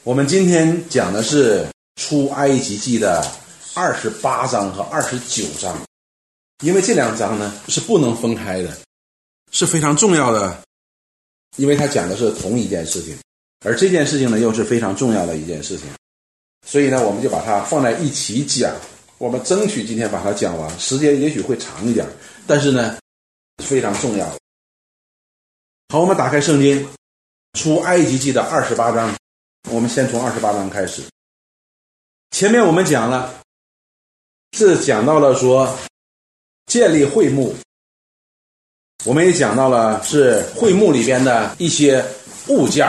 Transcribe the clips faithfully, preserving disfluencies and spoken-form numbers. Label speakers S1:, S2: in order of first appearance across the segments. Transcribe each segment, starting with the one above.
S1: 我们今天讲的是出埃及记的二十八章和二十九章，因为这两章呢是不能分开的，是非常重要的，因为它讲的是同一件事情，而这件事情呢又是非常重要的一件事情，所以呢我们就把它放在一起讲。我们争取今天把它讲完，时间也许会长一点，但是呢非常重要。好，我们打开圣经出埃及记的二十八章，我们先从二十八章开始。前面我们讲了，是讲到了说建立会幕，我们也讲到了是会幕里边的一些物件，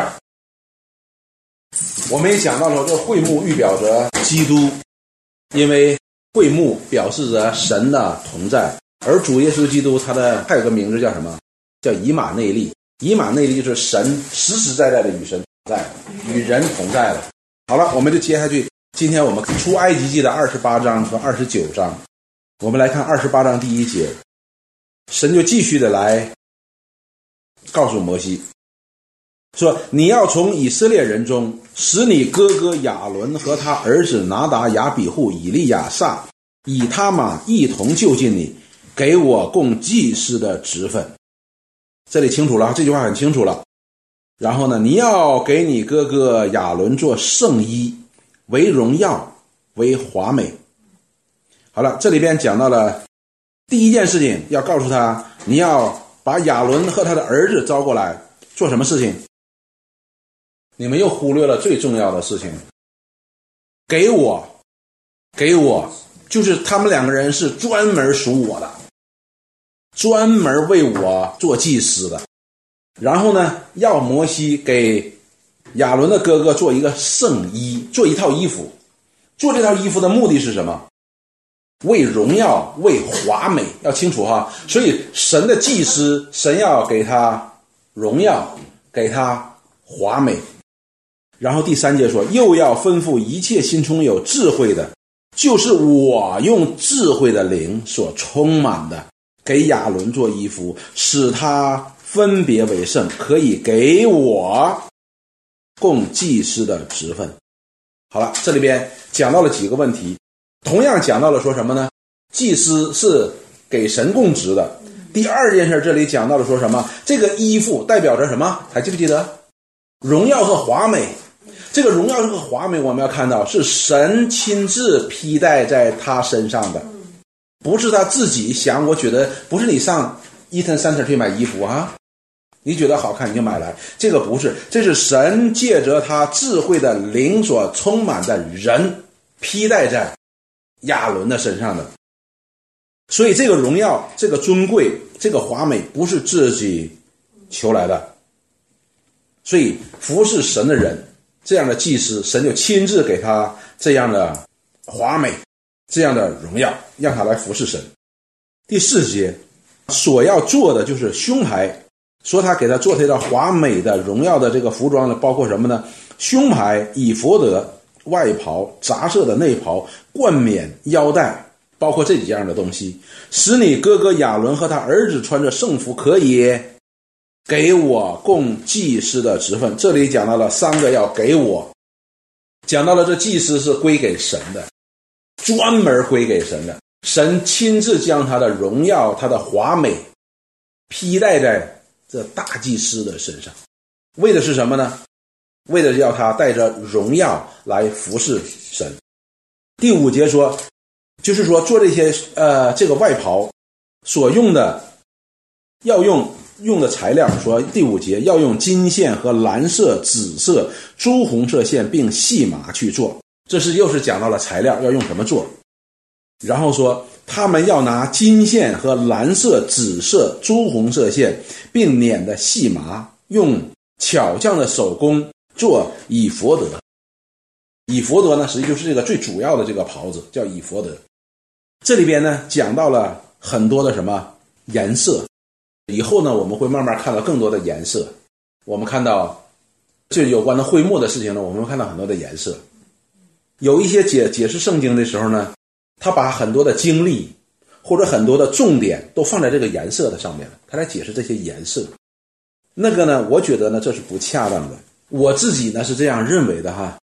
S1: 我们也讲到了这会幕预表着基督，因为会幕表示着神的同在，而主耶稣基督他的还有个名字叫什么？叫以马内利。以马内利就是神实实在在的与神同在，与人同在了。好了，我们就接下去，今天我们出埃及记的二十八章和二十九章，我们来看二十八章第一节，神就继续的来告诉摩西说，你要从以色列人中使你哥哥亚伦和他儿子拿达、亚比户、以利亚撒、以他玛一同就近你，给我供祭司的职分。这里清楚了，这句话很清楚了。然后呢，你要给你哥哥亚伦做圣衣，为荣耀，为华美。好了，这里边讲到了第一件事情，要告诉他，你要把亚伦和他的儿子招过来，做什么事情？你们又忽略了最重要的事情，给我，给我，就是他们两个人是专门属我的，专门为我做祭司的。然后呢，要摩西给亚伦的哥哥做一个圣衣，做一套衣服。做这套衣服的目的是什么？为荣耀，为华美，要清楚哈。所以神的祭司，神要给他荣耀，给他华美。然后第三节说，又要吩咐一切心中有智慧的，就是我用智慧的灵所充满的，给亚伦做衣服，使他分别为圣，可以给我供祭司的职分。好了，这里边讲到了几个问题，同样讲到了说什么呢？祭司是给神供职的。第二件事，这里讲到了说什么？这个衣服代表着什么？还记不记得？荣耀和华美。这个荣耀和华美，我们要看到是神亲自披戴在他身上的，不是他自己想，我觉得不是你上伊藤三特去买衣服啊，你觉得好看你就买来，这个不是，这是神借着他智慧的灵所充满的人披戴在亚伦的身上的。所以这个荣耀，这个尊贵，这个华美不是自己求来的。所以服侍神的人，这样的祭司，神就亲自给他这样的华美，这样的荣耀，让他来服侍神。第四节所要做的就是胸牌，说他给他做这套华美的荣耀的这个服装呢，包括什么呢？胸牌、以弗得、外袍、杂色的内袍、冠冕、腰带，包括这几样的东西，使你哥哥亚伦和他儿子穿着圣服，可以给我供祭司的职分。这里讲到了三个要给我，讲到了这祭司是归给神的，专门归给神的，神亲自将他的荣耀，他的华美披戴在这大祭司的身上，为的是什么呢？为的是要他带着荣耀来服侍神。第五节说，就是说做这些呃这个外袍所用的，要用用的材料，说第五节要用金线和蓝色、紫色、朱红色线并细麻去做，这是又是讲到了材料要用什么做。然后说他们要拿金线和蓝色、紫色、朱红色线并捻的细麻，用巧匠的手工做以弗得。以弗得呢，实际就是这个最主要的这个袍子，叫以弗得。这里边呢讲到了很多的什么颜色，以后呢我们会慢慢看到更多的颜色。我们看到就有关的会幕的事情呢，我们会看到很多的颜色。有一些解解释圣经的时候呢，他把很多的精力或者很多的重点都放在这个颜色的上面了，他来解释这些颜色。那个呢，我觉得呢这是不恰当的。我自己呢是这样认为的哈，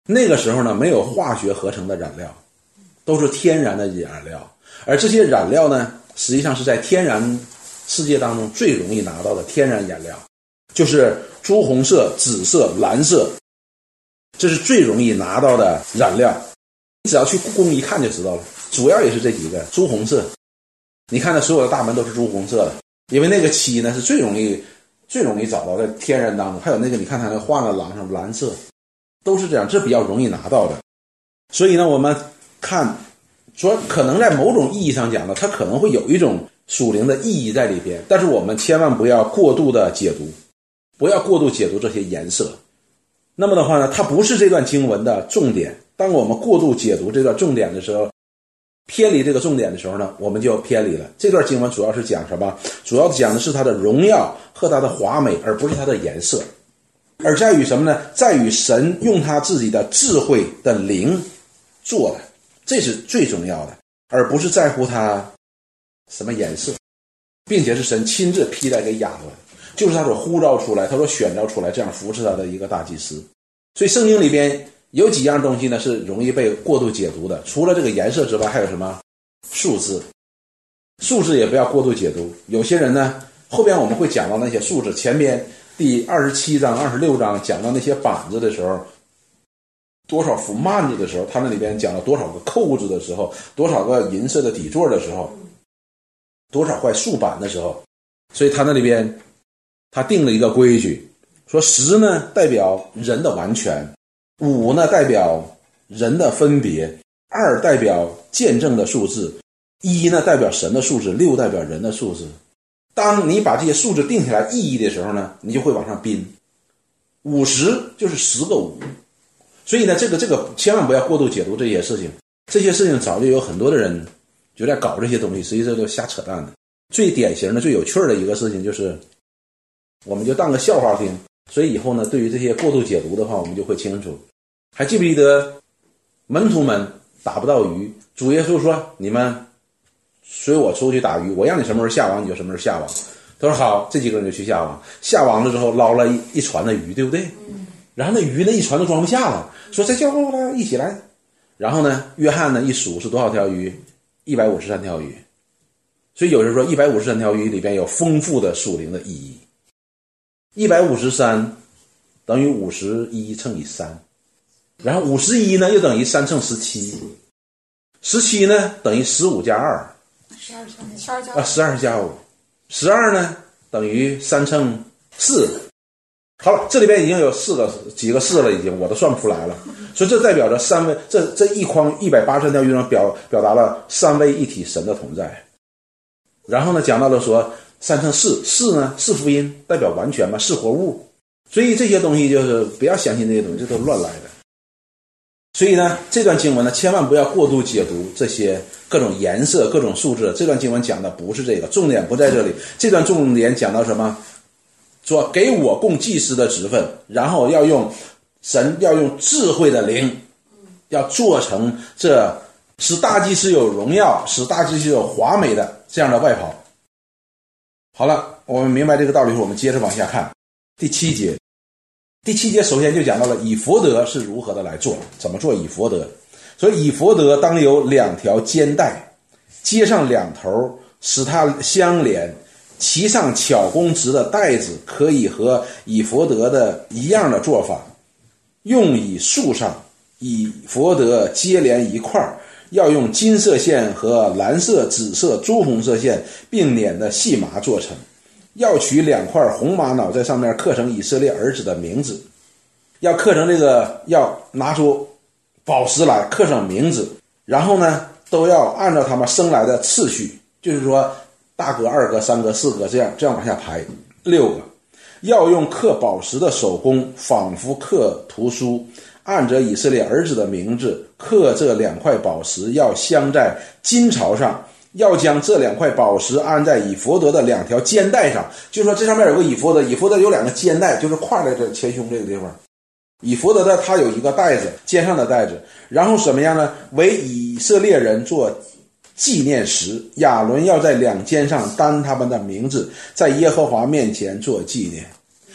S1: 那个时候呢，没有化学合成的染料，都是天然的染料，而这些染料呢，实际上是在天然世界当中最容易拿到的天然染料，就是朱红色、紫色、蓝色，这是最容易拿到的染料。你只要去故宫一看就知道了，主要也是这几个。朱红色，你看它所有的大门都是朱红色的，因为那个漆呢是最容易最容易找到在天然当中。还有那个你看它那画的廊上蓝色，都是这样，这比较容易拿到的。所以呢，我们看说可能在某种意义上讲呢，它可能会有一种属灵的意义在里边，但是我们千万不要过度的解读，不要过度解读这些颜色。那么的话呢，它不是这段经文的重点。当我们过度解读这段重点的时候，偏离这个重点的时候呢，我们就偏离了。这段经文主要是讲什么？主要讲的是它的荣耀和它的华美，而不是它的颜色。而在于什么呢？在于神用他自己的智慧的灵做的，这是最重要的，而不是在乎它什么颜色，并且是神亲自披戴给亚伦，就是他所呼召出来，他所选召出来，这样服侍他的一个大祭司。所以圣经里边有几样东西呢是容易被过度解读的，除了这个颜色之外，还有什么？数字。数字也不要过度解读。有些人呢，后边我们会讲到那些数字，前边第二十七章、二十六章讲到那些板子的时候，多少幅幔子的时候，他那里边讲了多少个扣子的时候，多少个银色的底座的时候，多少块竖板的时候，所以他那里边他定了一个规矩，说十呢代表人的完全，五呢代表人的分别，二代表见证的数字，一呢代表神的数字，六代表人的数字。当你把这些数字定下来意义的时候呢，你就会往上编。五十就是十个五，所以呢，这个这个千万不要过度解读这些事情。这些事情早就有很多的人就在搞这些东西，实际上就瞎扯淡的。最典型的、最有趣的一个事情就是，我们就当个笑话听。所以以后呢，对于这些过度解读的话，我们就会清楚。还记不记得门徒们打不到鱼，主耶稣说：“你们随我出去打鱼，我让你什么时候下网，你就什么时候下网。”他说：“好。”这几个人就去下网，下网了之后捞了一一船的鱼，对不对？然后那鱼呢，一船都装不下了，说：“再叫过来，一起来。”然后呢，约翰呢一数是多少条鱼？一百五十三条鱼。所以有人说，一百五十三条鱼里边有丰富的属灵的意义。一百五十三等于五十一乘以三，然后五十一呢又等于三乘十七，十七呢等于十五加二，十二加啊十二加五，十二呢等于三乘四。好了，这里边已经有四个几个四了，已经我都算不出来了。所以这代表着三位，这这一筐一百八十三条鱼中表表达了三位一体神的同在。然后呢，讲到了说三乘四，四呢是福音，代表完全嘛，是活物。所以这些东西就是不要相信这些东西，这都乱来的。所以呢，这段经文呢，千万不要过度解读这些各种颜色、各种数字。这段经文讲的不是这个，重点不在这里。这段重点讲到什么？说给我供祭司的职分，然后要用神要用智慧的灵，要做成这使大祭司有荣耀、使大祭司有华美的这样的外袍。好了，我们明白这个道理后，我们接着往下看第七节。第七节首先就讲到了以弗得是如何的来做，怎么做以弗得。所以以弗得当有两条肩带，接上两头，使它相连，其上巧工织的带子可以和以弗得的一样的做法，用以束上，以弗得接连一块，要用金色线和蓝色、紫色、朱红色线并捻的细麻做成，要取两块红玛瑙在上面刻成以色列儿子的名字，要刻成这个，要拿出宝石来刻上名字，然后呢都要按照他们生来的次序，就是说大哥、二哥、三哥、四哥，这样这样往下排六个，要用刻宝石的手工，仿佛刻图书，按着以色列儿子的名字刻这两块宝石，要镶在金槽上，要将这两块宝石安在以弗得的两条肩带上。就是说这上面有个以弗得，以弗得有两个肩带，就是挎在这前胸这个地方。以弗得的他有一个带子，肩上的带子，然后什么样呢？为以色列人做纪念石，亚伦要在两肩上担他们的名字，在耶和华面前做纪念。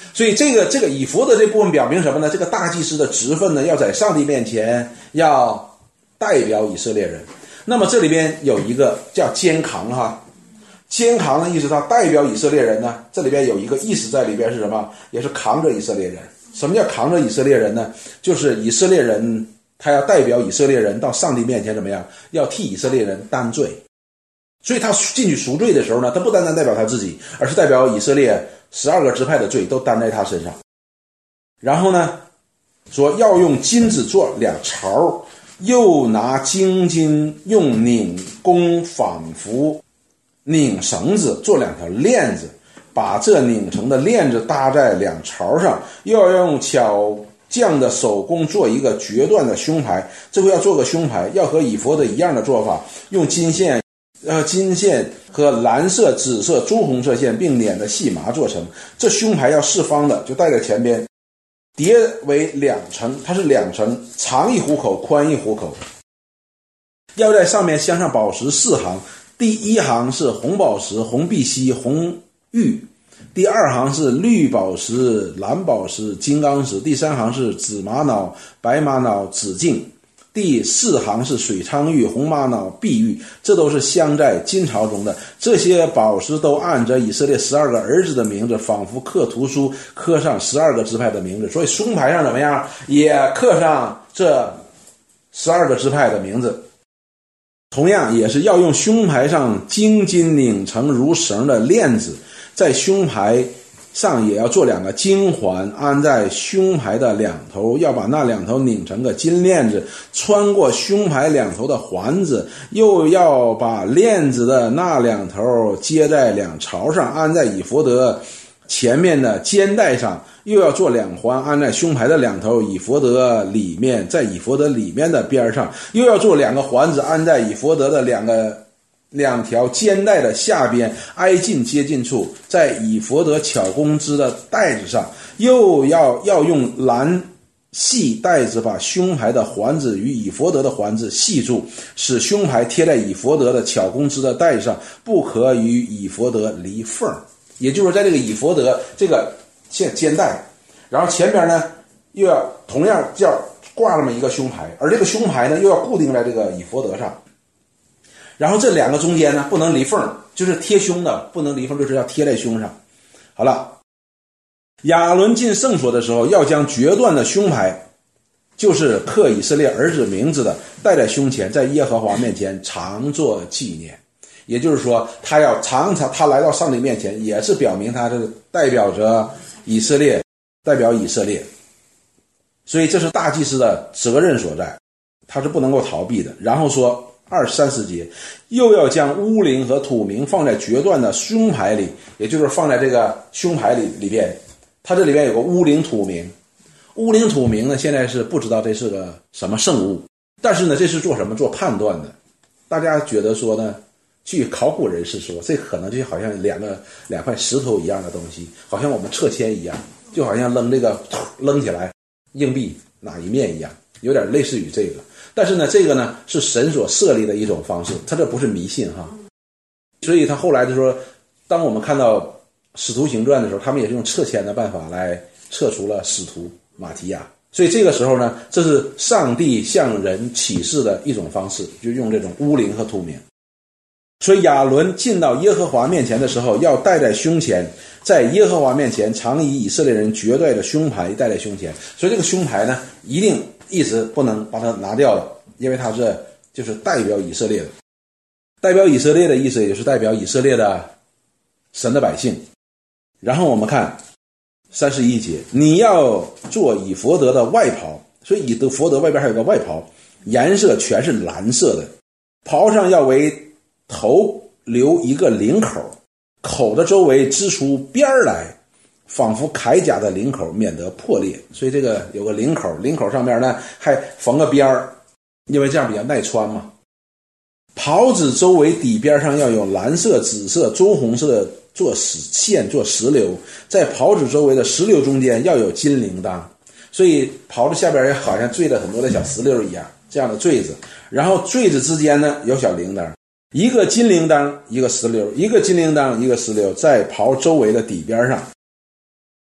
S1: 所以这个这个以弗得这部分表明什么呢？这个大祭司的职分呢，要在上帝面前要代表以色列人。那么这里边有一个叫肩扛哈，肩扛的意思，它代表以色列人呢，这里边有一个意思在里边是什么？也是扛着以色列人。什么叫扛着以色列人呢？就是以色列人他要代表以色列人到上帝面前怎么样？要替以色列人担罪。所以他进去赎罪的时候呢，他不单单代表他自己，而是代表以色列十二个支派的罪都担在他身上。然后呢，说要用金子做两槽，又拿精金用拧弓仿佛拧绳子做两条链子，把这拧成的链子搭在两槽上，又要用巧匠的手工做一个决断的胸牌。这回要做个胸牌，要和以弗得一样的做法，用金线呃，金线和蓝色、紫色、朱红色线并捻的细麻做成。这胸牌要四方的，就带在前边，叠为两层，它是两层，长一虎口，宽一虎口。要在上面镶上宝石四行，第一行是红宝石、红碧玺、红玉，第二行是绿宝石、蓝宝石、金刚石，第三行是紫玛瑙、白玛瑙、紫净，第四行是水苍玉、红玛瑙、碧玉，这都是镶在金槽中的。这些宝石都按着以色列十二个儿子的名字，仿佛刻图书，刻上十二个支派的名字。所以胸牌上怎么样？也刻上这十二个支派的名字。同样也是要用胸牌上精金拧成如绳的链子，在胸牌上也要做两个金环，安在胸牌的两头，要把那两头拧成个金链子，穿过胸牌两头的环子，又要把链子的那两头接在两槽上，安在以弗得前面的肩带上，又要做两环，安在胸牌的两头，以弗得里面，在以弗得里面的边上，又要做两个环子，安在以弗得的两个两条肩带的下边，挨近接近处，在以弗得巧工织的带子上，又要要用蓝细带子把胸牌的环子与以弗得的环子系住，使胸牌贴在以弗得的巧工织的带子上，不可与以弗得离缝。也就是在这个以弗得这个肩带，然后前边呢又要同样要挂这么一个胸牌，而这个胸牌呢又要固定在这个以弗得上。然后这两个中间呢不能离缝，就是贴胸的不能离缝，就是要贴在胸上。好了，亚伦进圣所的时候，要将决断的胸牌，就是刻以色列儿子名字的，戴在胸前，在耶和华面前常作纪念。也就是说，他要常常他来到上帝面前，也是表明他是代表着以色列，代表以色列。所以这是大祭司的责任所在，他是不能够逃避的。然后说二三十节，又要将乌灵和土明放在决断的胸牌里，也就是放在这个胸牌里里边。它这里边有个乌灵土明，乌灵土明呢，现在是不知道这是个什么圣物，但是呢，这是做什么？做判断的。大家觉得说呢？据考古人士说，这可能就好像两个两块石头一样的东西，好像我们撤签一样，就好像扔这个扔起来硬币哪一面一样，有点类似于这个。但是呢，这个呢是神所设立的一种方式，它这不是迷信哈。所以他后来就说，当我们看到使徒行传的时候，他们也是用撤签的办法来撤除了使徒马提亚。所以这个时候呢，这是上帝向人启示的一种方式，就用这种乌灵和土明。所以亚伦进到耶和华面前的时候，要戴在胸前，在耶和华面前常以以色列人绝对的胸牌戴在胸前。所以这个胸牌呢，一定一直不能把它拿掉了，因为它是就是代表以色列的。代表以色列的意思，也就是代表以色列的神的百姓。然后我们看三十一节，你要做以弗得的外袍，所以以弗得外边还有个外袍，颜色全是蓝色的，袍上要为头留一个领口，口的周围织出边来，仿佛铠甲的领口，免得破裂。所以这个有个领口，领口上面呢还缝个边儿，因为这样比较耐穿嘛。袍子周围底边上要有蓝色、紫色、棕红色的做线做石榴，在袍子周围的石榴中间要有金铃铛，所以袍子下边也好像坠了很多的小石榴一样，这样的坠子。然后坠子之间呢有小铃铛，一个金铃铛一个石榴，一个金铃铛一个石榴，在袍周围的底边上。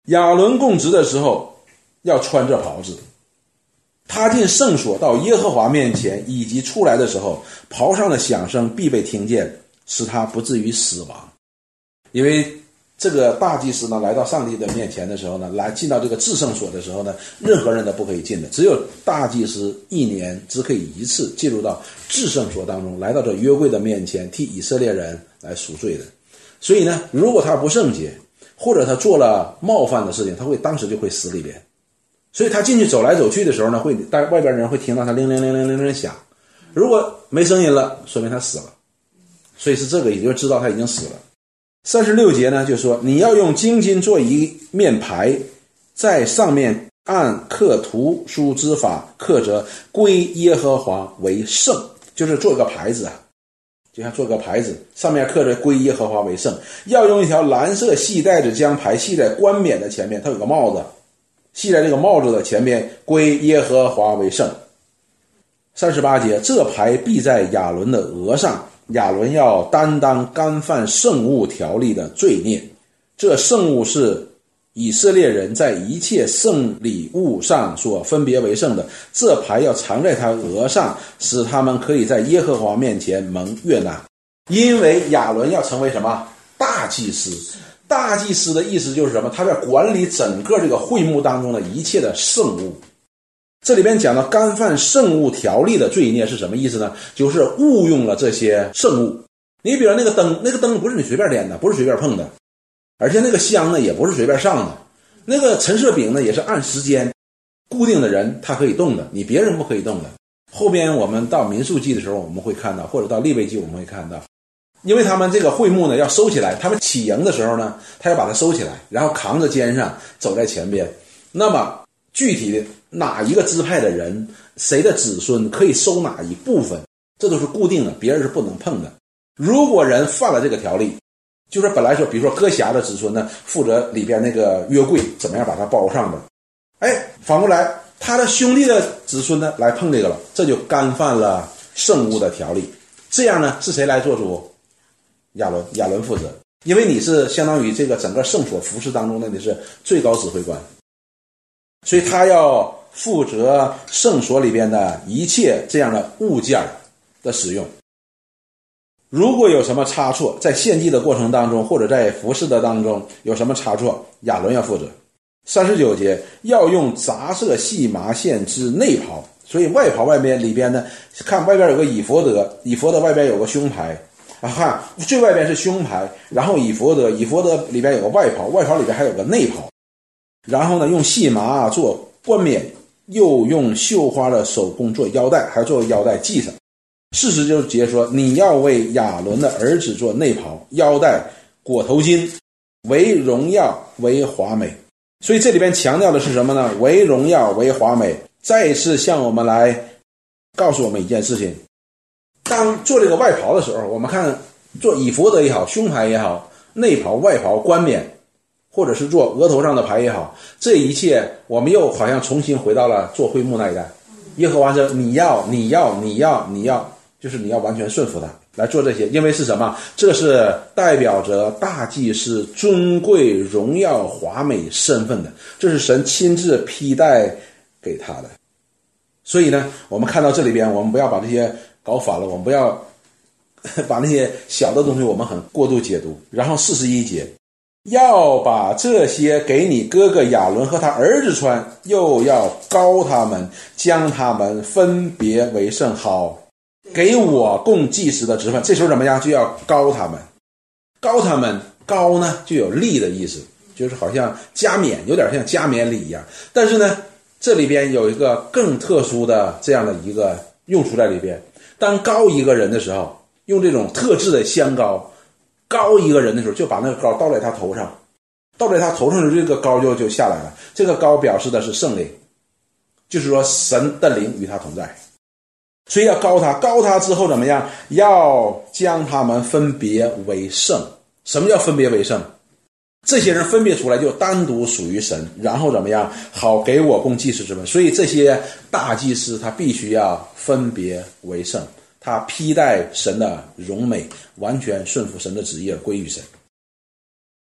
S1: 亚伦供职的时候要穿这袍子，他进圣所到耶和华面前以及出来的时候，袍上的响声必被听见，使他不至于死亡。因为这个大祭司呢，来到上帝的面前的时候呢，来进到这个至圣所的时候呢，任何人都不可以进的，只有大祭司一年只可以一次进入到至圣所当中，来到这约柜的面前，替以色列人来赎罪的。所以呢，如果他不圣洁，或者他做了冒犯的事情，他会当时就会死里边。所以他进去走来走去的时候呢，会外边人会听到他铃铃铃铃铃铃响，如果没声音了，说明他死了。所以是这个，也就知道他已经死了。三十六节呢，就说你要用金金做一面牌，在上面按刻图书之法刻着归耶和华为圣，就是做一个牌子啊，就像做个牌子，上面刻着归耶和华为圣。要用一条蓝色细带子将牌系在冠冕的前面，它有个帽子，系在这个帽子的前面，归耶和华为圣。三十八节，这牌必在亚伦的额上，亚伦要担当干犯圣物条例的罪孽。这圣物是以色列人在一切圣礼物上所分别为圣的，这牌要藏在他额上，使他们可以在耶和华面前蒙悦纳。因为亚伦要成为什么？大祭司。大祭司的意思就是什么？他在管理整个这个会幕当中的一切的圣物。这里边讲到干犯圣物条例的罪孽是什么意思呢？就是误用了这些圣物。你比如那个灯，那个灯不是你随便点的，不是随便碰的，而且那个香呢也不是随便上的，那个陈设饼呢也是按时间固定的人他可以动的，你别人不可以动的。后边我们到民数记的时候我们会看到，或者到利未记我们会看到，因为他们这个会幕呢要收起来，他们起营的时候呢他要把它收起来，然后扛着肩上走在前边。那么具体的哪一个支派的人，谁的子孙可以收哪一部分，这都是固定的，别人是不能碰的。如果人犯了这个条例，就是本来说比如说哥辖的子孙呢负责里边那个约柜怎么样把它包上的，哎，反过来他的兄弟的子孙呢来碰这个了，这就干犯了圣物的条例。这样呢是谁来做主？亚伦，亚伦负责，因为你是相当于这个整个圣所服侍当中的你是最高指挥官，所以他要负责圣所里边的一切这样的物件的使用。如果有什么差错，在献祭的过程当中或者在服侍的当中有什么差错，亚伦要负责。三十九节，要用杂色细麻线织内袍，所以外袍外边里边呢，看外边有个以弗得，以弗得外边有个胸牌啊，看最外边是胸牌，然后以弗得，以弗得里边有个外袍，外袍里边还有个内袍，然后呢用细麻做冠冕，又用绣花的手工做腰带，还要做腰带系上。事实就是直接说，你要为亚伦的儿子做内袍、腰带、裹头巾，为荣耀，为华美。所以这里边强调的是什么呢？为荣耀，为华美。再一次向我们来告诉我们一件事情，当做这个外袍的时候，我们看做以弗得也好，胸牌也好，内袍、外袍、冠冕，或者是做额头上的牌也好，这一切我们又好像重新回到了做会幕那一代。耶和华说你要你要你要你要，就是你要完全顺服他来做这些。因为是什么？这是代表着大祭司尊贵荣耀华美身份的，这是神亲自披戴给他的。所以呢我们看到这里边，我们不要把这些搞反了，我们不要把那些小的东西我们很过度解读。然后四十一节，要把这些给你哥哥亚伦和他儿子穿，又要膏他们，将他们分别为圣，好给我供祭司的职分。这时候怎么样？就要膏他们。膏他们，膏呢就有立的意思，就是好像加冕，有点像加冕礼一样。但是呢这里边有一个更特殊的这样的一个用处在里边。当膏一个人的时候，用这种特制的香膏膏一个人的时候，就把那个膏倒在他头上，倒在他头上的这个膏就就下来了。这个膏表示的是圣灵，就是说神的灵与他同在。所以要膏他，膏他之后怎么样？要将他们分别为圣。什么叫分别为圣？这些人分别出来就单独属于神，然后怎么样？好给我供祭司之分。所以这些大祭司他必须要分别为圣，他披戴神的荣美，完全顺服神的旨意而归于神。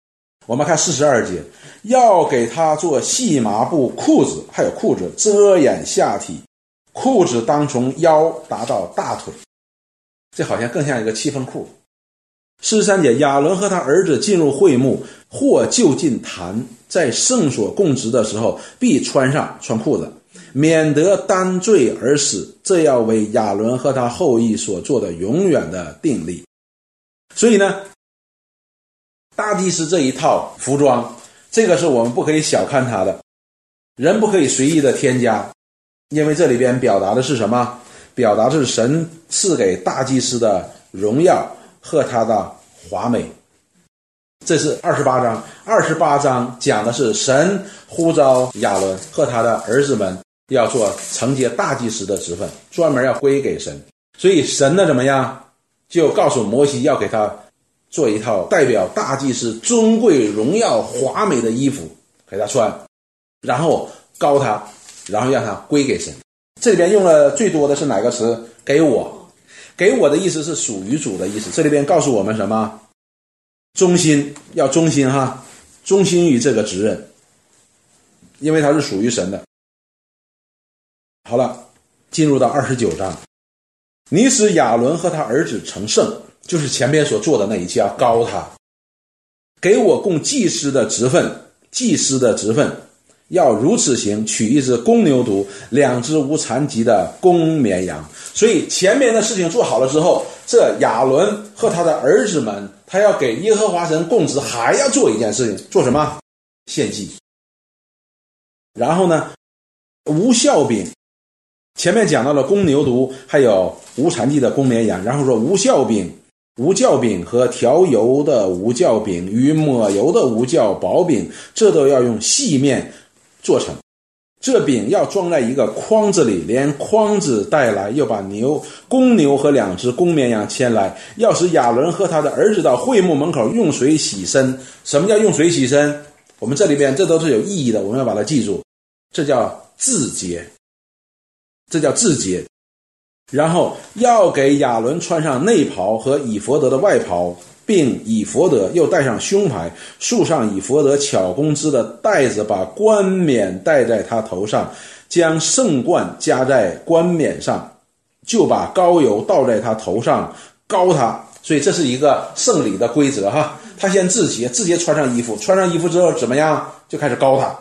S1: 我们看四十二节，要给他做细麻布裤子，还有裤子遮掩下体，裤子当从腰达到大腿。这好像更像一个七分裤。四十三节，亚伦和他儿子进入会幕，或就近坛，在圣所供职的时候，必穿上穿裤子，免得担罪而死，这要为亚伦和他后裔所做的永远的定例。所以呢，大祭司这一套服装，这个是我们不可以小看它的，人不可以随意的添加，因为这里边表达的是什么？表达的是神赐给大祭司的荣耀和他的华美。这是二十八章，二十八章讲的是神呼召亚伦和他的儿子们要做承接大祭司的职分，专门要归给神。所以神呢怎么样？就告诉摩西要给他做一套代表大祭司尊贵荣耀华美的衣服给他穿，然后膏他，然后让他归给神。这里边用了最多的是哪个词？给我。给我的意思是属于主的意思。这里边告诉我们什么？忠心，要忠心哈，忠心于这个职任，因为它是属于神的。好了，进入到二十九章，你使亚伦和他儿子成圣，就是前边所做的那一切，要膏他，给我供祭司的职分，祭司的职分要如此行，取一只公牛犊，两只无残疾的公绵羊。所以前面的事情做好了之后，这亚伦和他的儿子们，他要给耶和华神供职，还要做一件事情，做什么？献祭。然后呢，无酵饼，前面讲到了公牛犊，还有无残疾的公绵羊，然后说无酵饼、无酵饼和调油的无酵饼与抹油的无酵薄饼，这都要用细面做成。这饼要装在一个筐子里，连筐子带来，又把牛、公牛和两只公绵羊牵来，要使亚伦和他的儿子到会幕门口用水洗身。什么叫用水洗身？我们这里边这都是有意义的，我们要把它记住，这叫自洁，这叫自洁。然后要给亚伦穿上内袍和以弗得的外袍，并以弗得又戴上胸牌，束上以弗得巧工织的带子，把冠冕戴在他头上，将圣冠加在冠冕上，就把膏油倒在他头上，膏他。所以这是一个圣礼的规则哈。他先自洁，自洁穿上衣服，穿上衣服之后怎么样？就开始膏他，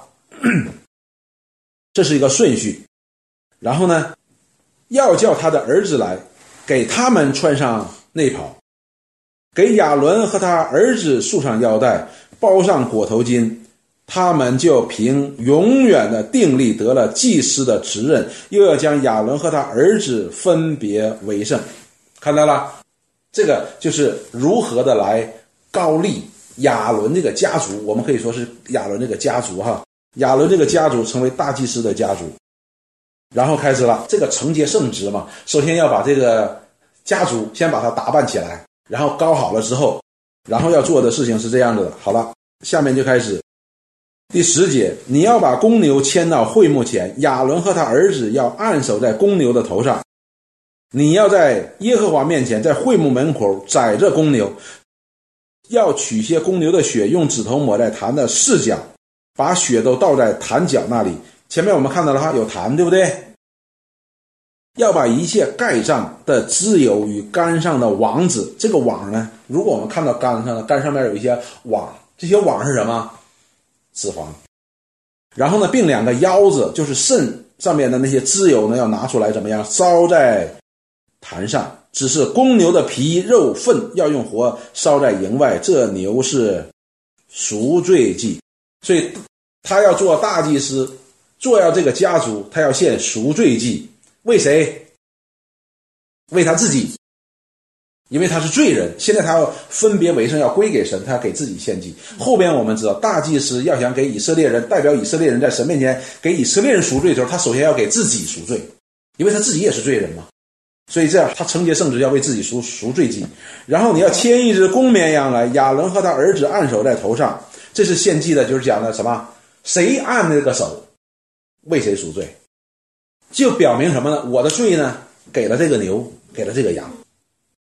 S1: 这是一个顺序。然后呢，要叫他的儿子来，给他们穿上内袍，给亚伦和他儿子束上腰带，包上裹头巾，他们就凭永远的定力得了祭司的职任，又要将亚伦和他儿子分别为圣。看到了，这个就是如何的来高立亚伦这个家族，我们可以说是亚伦这个家族哈，亚伦这个家族成为大祭司的家族。然后开始了这个承接圣职嘛，首先要把这个家族先把它打扮起来，然后膏好了之后，然后要做的事情是这样子的。好了，下面就开始第十节，你要把公牛牵到会幕前，亚伦和他儿子要按手在公牛的头上，你要在耶和华面前，在会幕门口宰着公牛，要取些公牛的血，用指头抹在坛的四角，把血都倒在坛角那里。前面我们看到了哈，有坛，对不对？要把一切盖上的脂油与杆上的网子，这个网呢，如果我们看到杆上的杆上面有一些网，这些网是什么？脂肪。然后呢，并两个腰子，就是肾上面的那些脂油呢，要拿出来怎么样？烧在坛上。只是公牛的皮肉粪要用火烧在营外，这牛是赎罪祭。所以他要做大祭司，做要这个家族，他要献赎罪祭。为谁？为他自己，因为他是罪人，现在他要分别为圣，要归给神，他要给自己献祭。后边我们知道，大祭司要想给以色列人，代表以色列人在神面前给以色列人赎罪的时候，他首先要给自己赎罪，因为他自己也是罪人嘛。所以这样，他承接圣职要为自己赎赎罪祭。然后你要牵一只公绵羊来，亚伦和他儿子按手在头上，这是献祭的，就是讲的什么？谁按那个手，为谁赎罪？就表明什么呢？我的罪呢，给了这个牛，给了这个羊。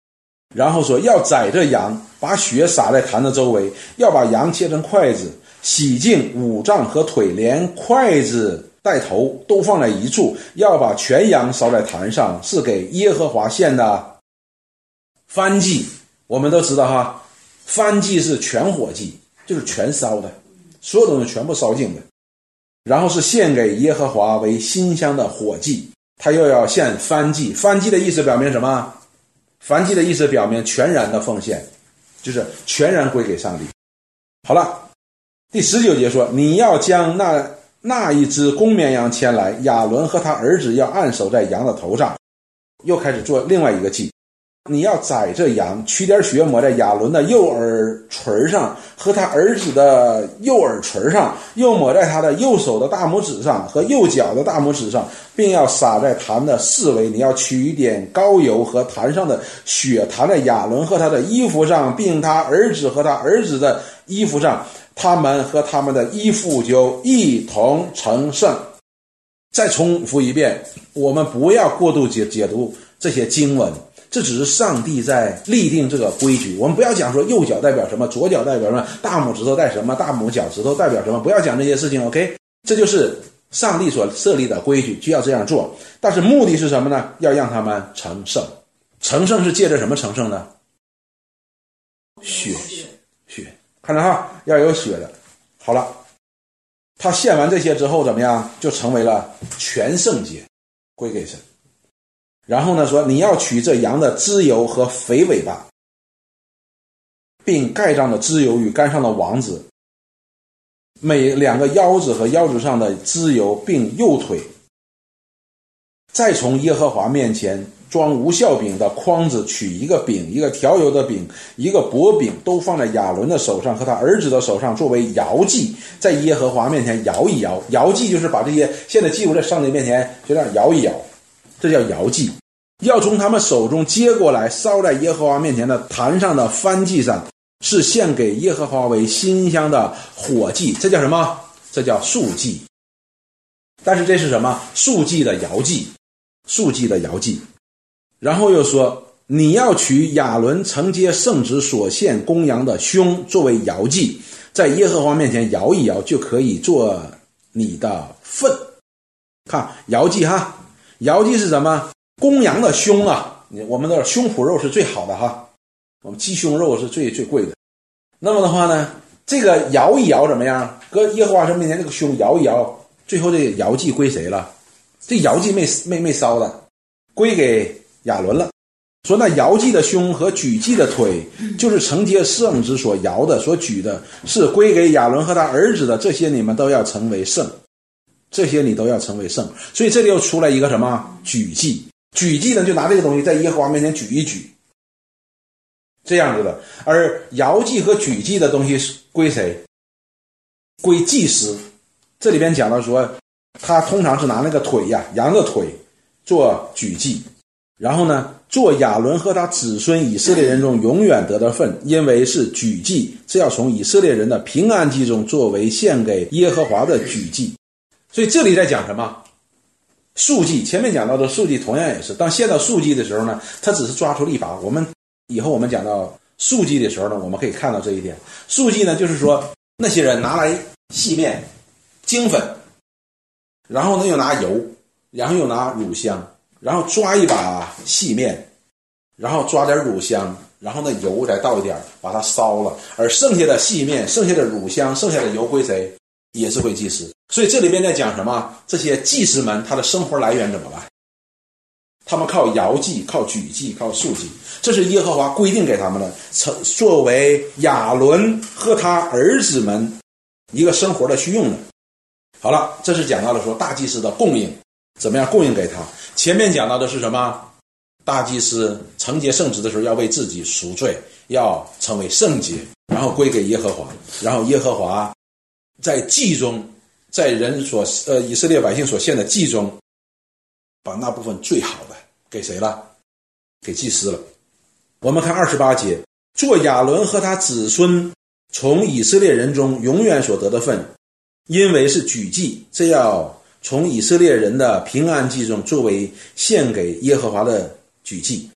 S1: 然后说要宰这羊，把血洒在坛的周围，要把羊切成筷子，洗净五脏和腿，连筷子带头都放在一处，要把全羊烧在坛上，是给耶和华献的燔祭。我们都知道哈，燔祭是全火祭，就是全烧的，所有东西全部烧净的，然后是献给耶和华为馨香的火祭。他又要献燔祭，燔祭的意思表明什么？燔祭的意思表明全然的奉献，就是全然归给上帝。好了，第十九节说，你要将那那一只公绵羊牵来，亚伦和他儿子要按手在羊的头上。又开始做另外一个祭，你要宰这羊，取点血抹在亚伦的右耳垂上和他儿子的右耳垂上，又抹在他的右手的大拇指上和右脚的大拇指上，并要撒在坛的四围。你要取一点膏油和坛上的血弹在亚伦和他的衣服上，并他儿子和他儿子的衣服上，他们和他们的衣服就一同成圣。再重复一遍，我们不要过度解解读这些经文，这只是上帝在立定这个规矩。我们不要讲说右脚代表什么，左脚代表什么，大拇指头代什么，大拇脚趾头代表什么，不要讲这些事情 OK， 这就是上帝所设立的规矩，就要这样做。但是目的是什么呢？要让他们成圣。成圣是借着什么成圣呢？血血看着哈，要有血的。好了，他献完这些之后怎么样？就成为了全圣节，归给神。然后呢说，你要取这羊的脂油和肥尾巴，并盖上的脂油与肝上的王子，每两个腰子和腰子上的脂油，并右腿。再从耶和华面前装无酵饼的筐子取一个饼，一个调油的饼，一个薄饼，都放在亚伦的手上和他儿子的手上，作为摇祭，在耶和华面前摇一摇。摇祭就是把这些现在祭物在上帝面前就这样摇一摇，这叫摇祭。要从他们手中接过来，烧在耶和华面前的坛上的燔祭上，是献给耶和华为馨香的火祭。这叫什么？这叫素祭。但是这是什么？素祭的摇祭，素祭的摇祭。然后又说，你要取亚伦承接圣旨所献公羊的胸作为摇祭，在耶和华面前摇一摇，就可以做你的份。看摇祭哈，摇祭是什么？公羊的胸啊，我们的胸脯肉是最好的哈，我们鸡胸肉是最最贵的。那么的话呢，这个摇一摇怎么样？搁耶和华神面前这个胸摇一摇，最后这个摇祭归谁了？这摇祭没没没烧的，归给亚伦了。说那摇祭的胸和举祭的腿，就是承接圣旨所摇的所举的，是归给亚伦和他儿子的，这些你们都要成为圣，这些你都要成为圣。所以这里又出来一个什么？举祭。举祭呢，就拿这个东西在耶和华面前举一举，这样子的。而摇祭和举祭的东西归谁？归祭司。这里边讲到说，他通常是拿那个腿呀，羊的腿做举祭，然后呢，做亚伦和他子孙以色列人中永远得的份，因为是举祭，这要从以色列人的平安祭中作为献给耶和华的举祭。所以这里在讲什么？数祭。前面讲到的数祭同样也是，当献到数祭的时候呢，它只是抓出立法。我们以后我们讲到数祭的时候呢，我们可以看到这一点。数祭呢，就是说那些人拿来细面、精粉，然后呢又拿油，然后又拿乳香，然后抓一把细面，然后抓点乳香，然后呢油再倒一点，把它烧了。而剩下的细面、剩下的乳香、剩下的油归谁？也是归祭司。所以这里边在讲什么？这些祭司们他的生活来源怎么办？他们靠摇祭、靠举祭、靠数祭，这是耶和华规定给他们的，作为亚伦和他儿子们一个生活的需用的。好了，这是讲到了说大祭司的供应，怎么样供应给他。前面讲到的是什么？大祭司承接圣职的时候要为自己赎罪，要成为圣洁，然后归给耶和华，然后耶和华在祭中，在人所呃以色列百姓所献的祭中，把那部分最好的给谁了？给祭司了。我们看二十八节，做亚伦和他子孙从以色列人中永远所得的份，因为是举祭，这要从以色列人的平安祭中作为献给耶和华的举祭。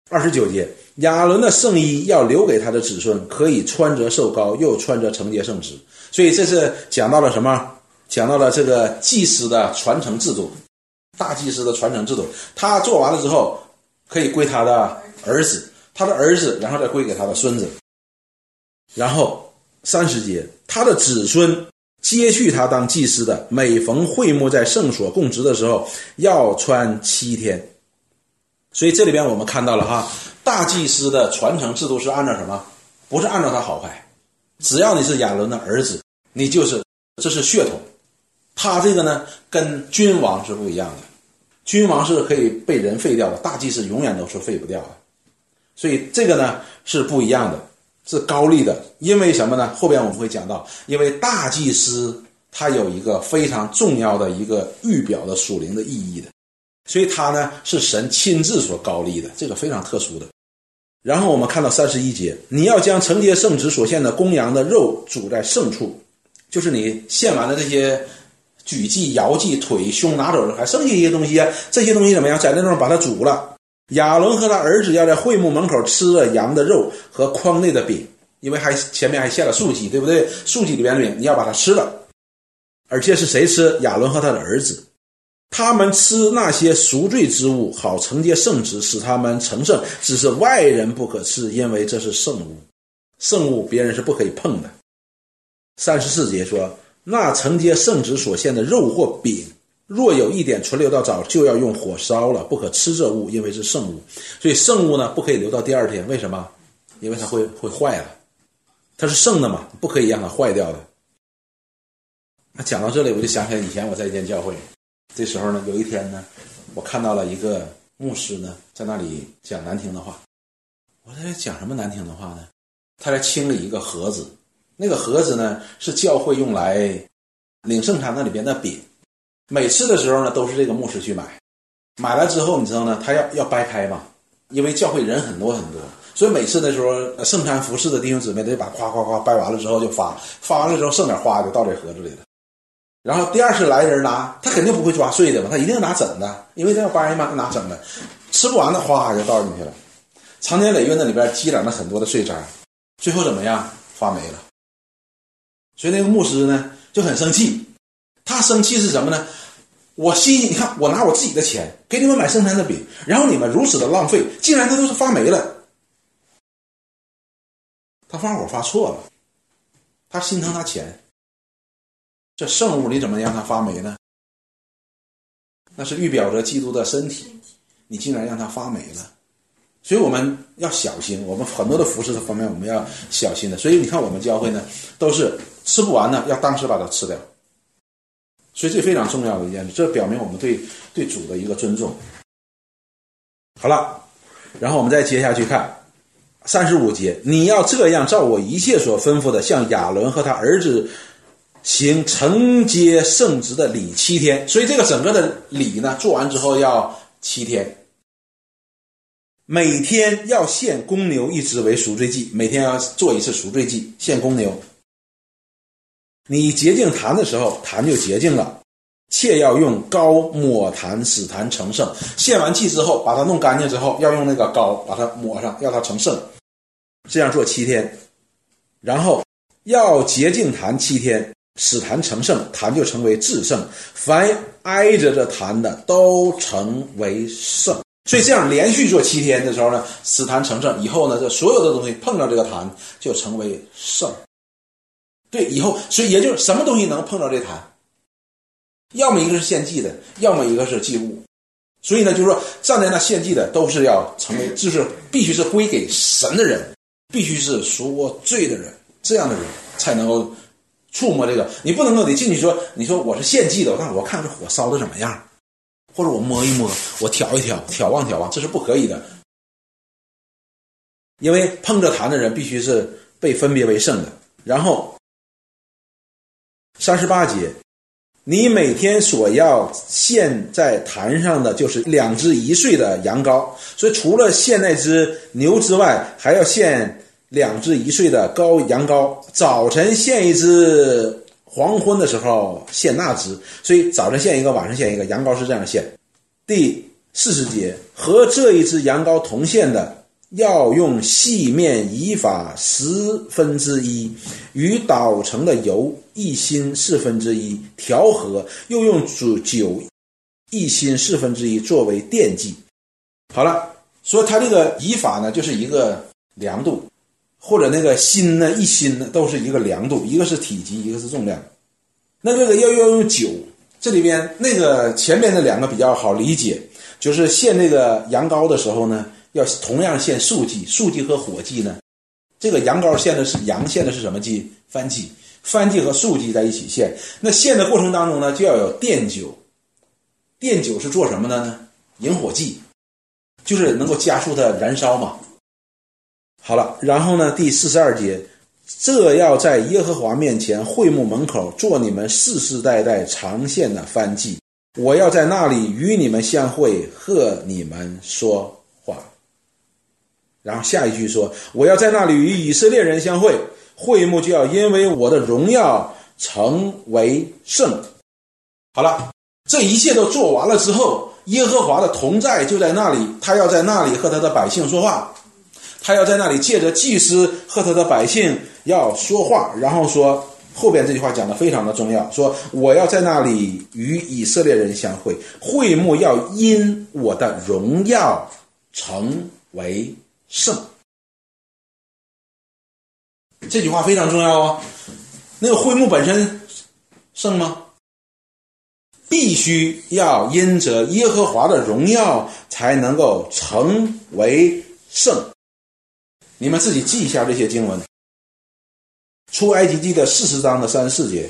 S1: 二十九节，亚伦的圣衣要留给他的子孙，可以穿着受膏，又穿着承接圣职。所以这是讲到了什么？讲到了这个祭司的传承制度，大祭司的传承制度。他做完了之后，可以归他的儿子，他的儿子然后再归给他的孙子。然后三十节，他的子孙接续他当祭司的，每逢会幕在圣所供职的时候，要穿七天。所以这里边我们看到了哈，大祭司的传承制度是按照什么？不是按照他好坏，只要你是亚伦的儿子，你就是这是血统。他这个呢跟君王是不一样的，君王是可以被人废掉的，大祭司永远都是废不掉的。所以这个呢是不一样的，是高丽的。因为什么呢？后边我们会讲到，因为大祭司他有一个非常重要的一个预表的属灵的意义的，所以他呢是神亲自所高立的，这个非常特殊的。然后我们看到三十一节，你要将承接圣职所献的公羊的肉煮在圣处，就是你献完的这些举祭、摇祭、腿、胸拿走，还剩下一些东西啊，这些东西怎么样？在那地方把它煮了。亚伦和他儿子要在会幕门口吃了羊的肉和筐内的饼，因为还前面还献了素祭，对不对？素祭里边的饼你要把它吃了，而且是谁吃？亚伦和他的儿子。他们吃那些赎罪之物，好承接圣职，使他们成圣，只是外人不可吃，因为这是圣物，圣物别人是不可以碰的。三十四节说，那承接圣职所献的肉或饼，若有一点存留到早，就要用火烧了，不可吃这物，因为是圣物。所以圣物呢不可以留到第二天，为什么？因为它会会坏了，它是圣的嘛，不可以让它坏掉的。那讲到这里，我就想起来以前我在一间教会，这时候呢，有一天呢，我看到了一个牧师呢在那里讲难听的话。我在讲什么难听的话呢？他在清理一个盒子，那个盒子呢是教会用来领圣餐那里边的饼。每次的时候呢，都是这个牧师去买，买了之后，你知道呢，他要要掰开嘛，因为教会人很多很多，所以每次的时候，圣餐服侍的弟兄姊妹得把夸夸夸掰完了之后就发，发完了之后剩点花就到这盒子里了。然后第二次来人拿，他肯定不会抓碎的嘛，他一定拿整的，因为他要掰嘛，拿整的，吃不完的哗就倒进去了。长年累月那里边积攒了很多的碎渣，最后怎么样？发霉了。所以那个牧师呢就很生气，他生气是什么呢？我心你看，我拿我自己的钱给你们买圣餐的饼，然后你们如此的浪费，竟然它都是发霉了。他发火发错了，他心疼他钱。这圣物你怎么让它发霉呢？那是预表着基督的身体，你竟然让它发霉了。所以我们要小心，我们很多的服侍的方面我们要小心的。所以你看我们教会呢都是吃不完呢要当时把它吃掉，所以这非常重要的一件事，这表明我们对对主的一个尊重。好了，然后我们再接下去看三十五节，你要这样照我一切所吩咐的，向亚伦和他儿子行承接圣职的礼七天。所以这个整个的礼呢做完之后要七天，每天要献公牛一只为赎罪祭，每天要做一次赎罪祭，献公牛。你洁净坛的时候，坛就洁净了，切要用膏抹坛，使坛成圣。献完祭之后，把它弄干净之后，要用那个膏把它抹上，要它成圣。这样做七天，然后要洁净坛七天，使坛成圣，坛就成为至圣。凡挨着这坛的都成为圣。所以这样连续做七天的时候呢，使坛成圣以后呢，这所有的东西碰到这个坛就成为圣。对，以后所以也就是什么东西能碰到这坛，要么一个是献祭的，要么一个是祭物。所以呢，就是说站在那献祭的都是要成为，就是必须是归给神的人，必须是赎过罪的人，这样的人才能够触摸这个。你不能够你进去说，你说我是献祭的，但我看这火烧的怎么样，或者我摸一摸，我挑一挑，挑望挑望，这是不可以的。因为碰着坛的人必须是被分别为圣的。然后三十八节，你每天所要献在坛上的就是两只一岁的羊羔，所以除了献那只牛之外，还要献两只一岁的羔羊羔。早晨献一只，黄昏的时候献那只，所以早晨献一个，晚上献一个，羊羔是这样献。第四十节，和这一只羊羔同献的要用细面以法十分之一，与捣成的油一心四分之一调和，又用酒一心四分之一作为奠祭。好了，说它这个以法呢，就是一个量度，或者那个心呢，一心呢，都是一个量度，一个是体积，一个是重量。那这个要要用酒，这里边那个前面的两个比较好理解，就是献这个羊羔的时候呢，要同样献素祭，素祭和火祭呢，这个羊羔献的是羊献的是什么祭？燔祭，燔祭和素祭在一起献。那献的过程当中呢，就要有奠酒，奠酒是做什么的呢？引火剂，就是能够加速它燃烧嘛。好了，然后呢，第四十二节，这要在耶和华面前会幕门口做你们世世代代常献的燔祭，我要在那里与你们相会，和你们说话。然后下一句说，我要在那里与以色列人相会，会幕就要因为我的荣耀成为圣。好了，这一切都做完了之后，耶和华的同在就在那里，他要在那里和他的百姓说话，他要在那里借着祭司和他的百姓要说话。然后说后边这句话讲的非常的重要，说我要在那里与以色列人相会，会幕要因我的荣耀成为圣。这句话非常重要哦。那个会幕本身圣吗？必须要因着耶和华的荣耀才能够成为圣。你们自己记一下这些经文。出埃及记的四十章的三十四节，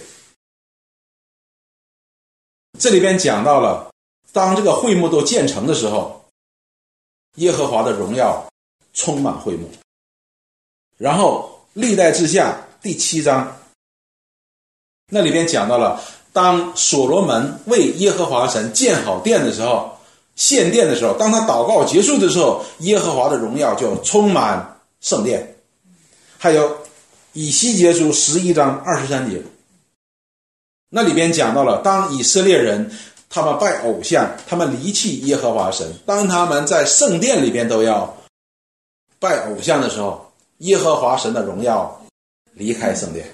S1: 这里边讲到了，当这个会幕都建成的时候，耶和华的荣耀充满会幕。然后历代志下第七章，那里边讲到了，当所罗门为耶和华神建好殿的时候，献殿的时候，当他祷告结束的时候，耶和华的荣耀就充满圣殿。还有以西结书十一章二十三节，那里边讲到了，当以色列人他们拜偶像，他们离弃耶和华神，当他们在圣殿里边都要拜偶像的时候，耶和华神的荣耀离开圣殿。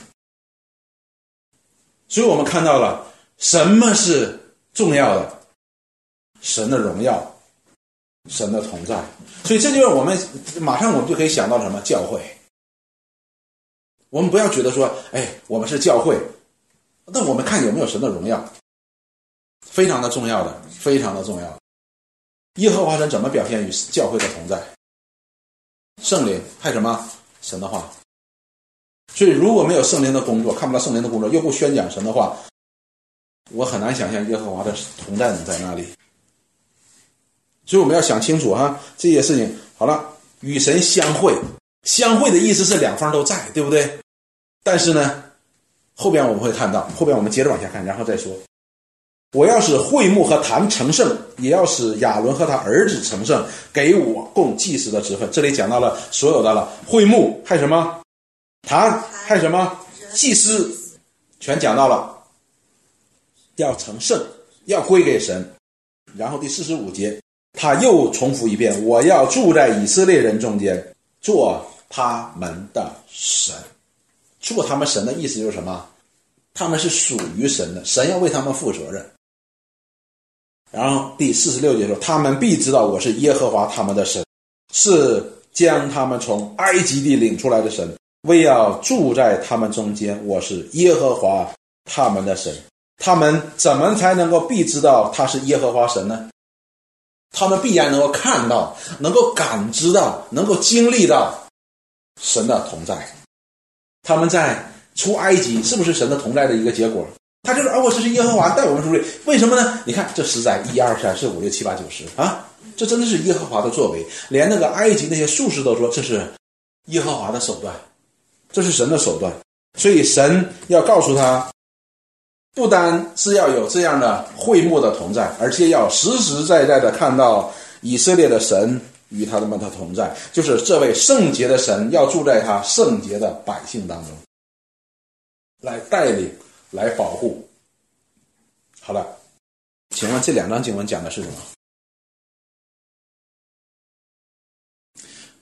S1: 所以我们看到了什么是重要的，神的荣耀，神的同在。所以这就是我们马上我们就可以想到什么？教会。我们不要觉得说，哎，我们是教会，那我们看有没有神的荣耀，非常的重要的，非常的重要。耶和华神怎么表现与教会的同在？圣灵还什么？神的话。所以如果没有圣灵的工作，看不到圣灵的工作，又不宣讲神的话，我很难想象耶和华的同在能在哪里。所以我们要想清楚哈，这些事情。好了，与神相会，相会的意思是两方都在，对不对？但是呢，后边我们会看到，后边我们接着往下看，然后再说。我要使会幕和坛成圣，也要使亚伦和他儿子成圣，给我供祭司的职分。这里讲到了所有的了，会幕还什么？坛还什么？祭司全讲到了，要成圣，要归给神。然后第四十五节他又重复一遍，我要住在以色列人中间，做他们的神。做他们神的意思就是什么？他们是属于神的，神要为他们负责任。然后第四十六节说，他们必知道我是耶和华他们的神，是将他们从埃及地领出来的神，为要住在他们中间，我是耶和华他们的神。他们怎么才能够必知道他是耶和华神呢？他们必然能够看到，能够感知到，能够经历到神的同在。他们在出埃及是不是神的同在的一个结果？他就是，哦，这是耶和华带我们出去。为什么呢？你看这十载，一二三四五六七八九十啊，这真的是耶和华的作为。连那个埃及那些术士都说这是耶和华的手段，这是神的手段。所以神要告诉他，不单是要有这样的会幕的同在，而且要实实在在的看到以色列的神与他们的同在，就是这位圣洁的神要住在他圣洁的百姓当中，来带领，来保护。好了，请问这两章经文讲的是什么？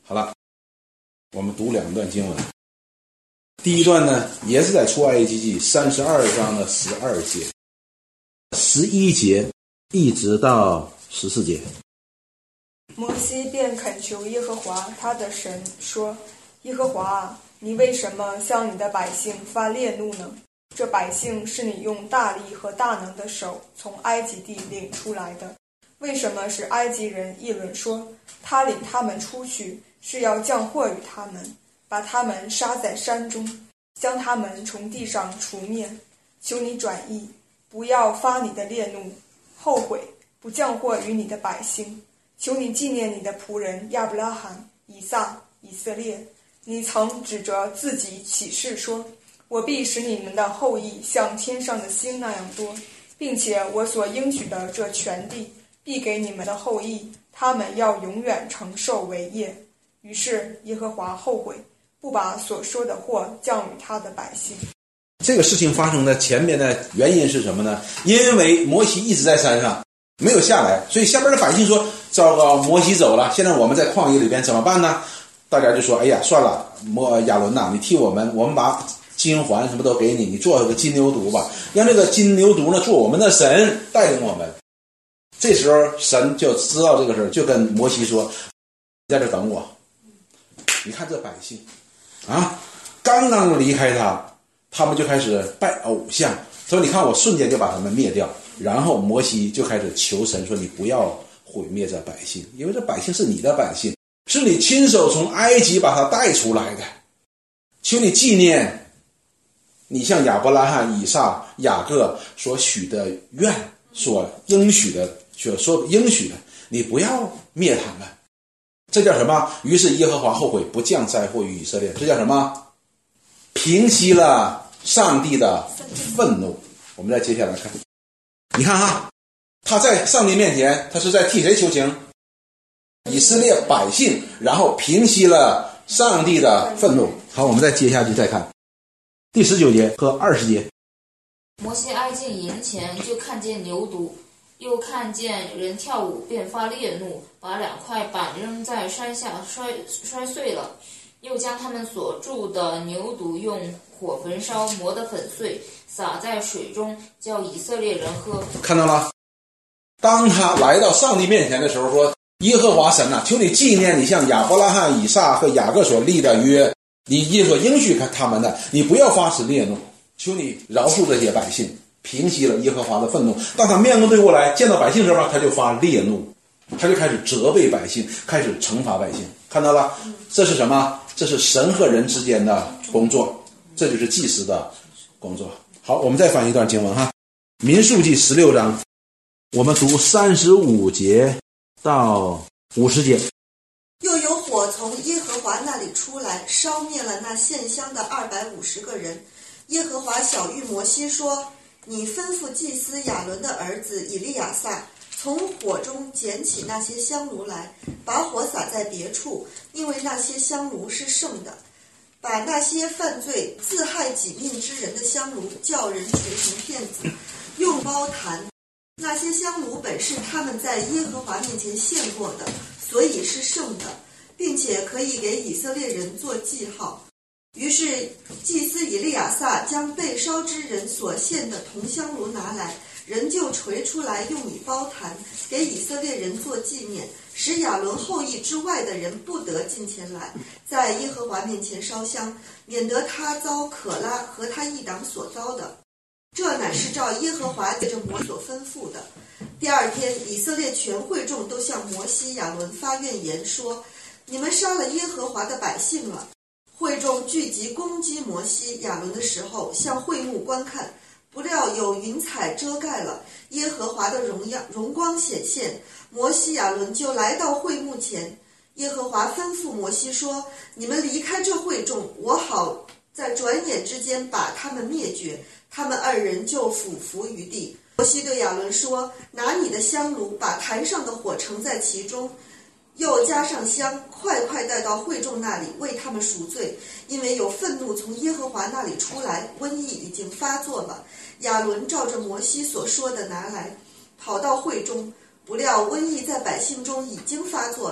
S1: 好了，我们读两段经文。第一段呢，也是在出埃及记三十二章的十二节、十一节一直到十四节。
S2: 摩西便恳求耶和华他的神说：耶和华啊，你为什么向你的百姓发烈怒呢？这百姓是你用大力和大能的手从埃及地领出来的，为什么使埃及人议论说，他领他们出去是要降祸于他们，把他们杀在山中，将他们从地上除灭？求你转意，不要发你的烈怒，后悔不降祸于你的百姓。求你纪念你的仆人亚伯拉罕、以撒、以色列。你曾指着自己起誓说，我必使你们的后裔像天上的星那样多，并且我所应许的这全地必给你们的后裔，他们要永远承受为业。于是耶和华后悔，不把所说的祸降于他的百姓。
S1: 这个事情发生的前面的原因是什么呢？因为摩西一直在山上没有下来，所以下边的百姓说，糟糕，摩西走了，现在我们在旷野里边怎么办呢？大家就说，哎呀，算了，摩亚伦呐，你替我们，我们把金环什么都给你，你做个金牛犊吧，让这个金牛犊呢做我们的神，带领我们。这时候神就知道这个事儿，就跟摩西说，你在这等我。你看这百姓啊，刚刚离开他，他们就开始拜偶像，所以你看我瞬间就把他们灭掉。然后摩西就开始求神说，你不要毁灭这百姓，因为这百姓是你的百姓，是你亲手从埃及把他带出来的。求你纪念你向亚伯拉罕、以撒、雅各所许的愿，所应许的，所说应许的，你不要灭他们。这叫什么？于是耶和华后悔，不降灾祸于以色列。这叫什么？平息了上帝的愤怒。我们再接下来看，你看哈，他在上帝面前，他是在替谁求情？以色列百姓，然后平息了上帝的愤怒。好，我们再接下去再看第十九节和二十节。
S3: 摩西挨近营前，就看见牛犊，又看见人跳舞，便发烈怒，把两块板扔在山下，摔摔碎了。又将他们所住的牛犊用火焚烧，磨得粉碎，撒在水中，叫以色列人喝。
S1: 看到了，当他来到上帝面前的时候，说，耶和华神啊，求你纪念你向亚伯拉罕、以撒和雅各所立的约，你也所应许他们的，你不要发使烈怒，求你饶恕这些百姓，平息了耶和华的愤怒。当他面目对过来见到百姓的时候，他就发烈怒，他就开始责备百姓，开始惩罚百姓。看到了，这是什么？这是神和人之间的工作，这就是祭司的工作。好，我们再翻一段经文哈，民数记十六章，我们读三十五节到五十节。
S4: 又有火从耶和华那里出来，烧灭了那献香的二百五十个人。耶和华晓谕摩西说，你吩咐祭司亚伦的儿子以利亚撒，从火中捡起那些香炉来，把火撒在别处，因为那些香炉是圣的。把那些犯罪自害己命之人的香炉叫人捶成片子，用包弹。那些香炉本是他们在耶和华面前献过的，所以是圣的，并且可以给以色列人做记号。于是祭司以利亚撒将被烧之人所献的铜香炉拿来，人就锤出来，用以包坛，给以色列人做纪念，使亚伦后裔之外的人不得近前来，在耶和华面前烧香，免得他遭可拉和他一党所遭的。这乃是照耶和华借着摩西所吩咐的。第二天，以色列全会众都向摩西、亚伦发怨言，说：你们杀了耶和华的百姓了。会众聚集攻击摩西、亚伦的时候，向会幕观看，不料有云彩遮盖了，耶和华的荣耀荣光显现，摩西、亚伦就来到会幕前。耶和华吩咐摩西说：你们离开这会众，我好在转眼之间把他们灭绝。他们二人就俯伏于地。摩西对亚伦说：拿你的香炉，把坛上的火盛在其中，又加上香，快快带到会众那里，为他们赎罪，因为有愤怒从耶和华那里出来，瘟疫已经发作了。亚伦照着摩西所说的拿来，跑到会中，不料瘟疫在百姓中已经发作了。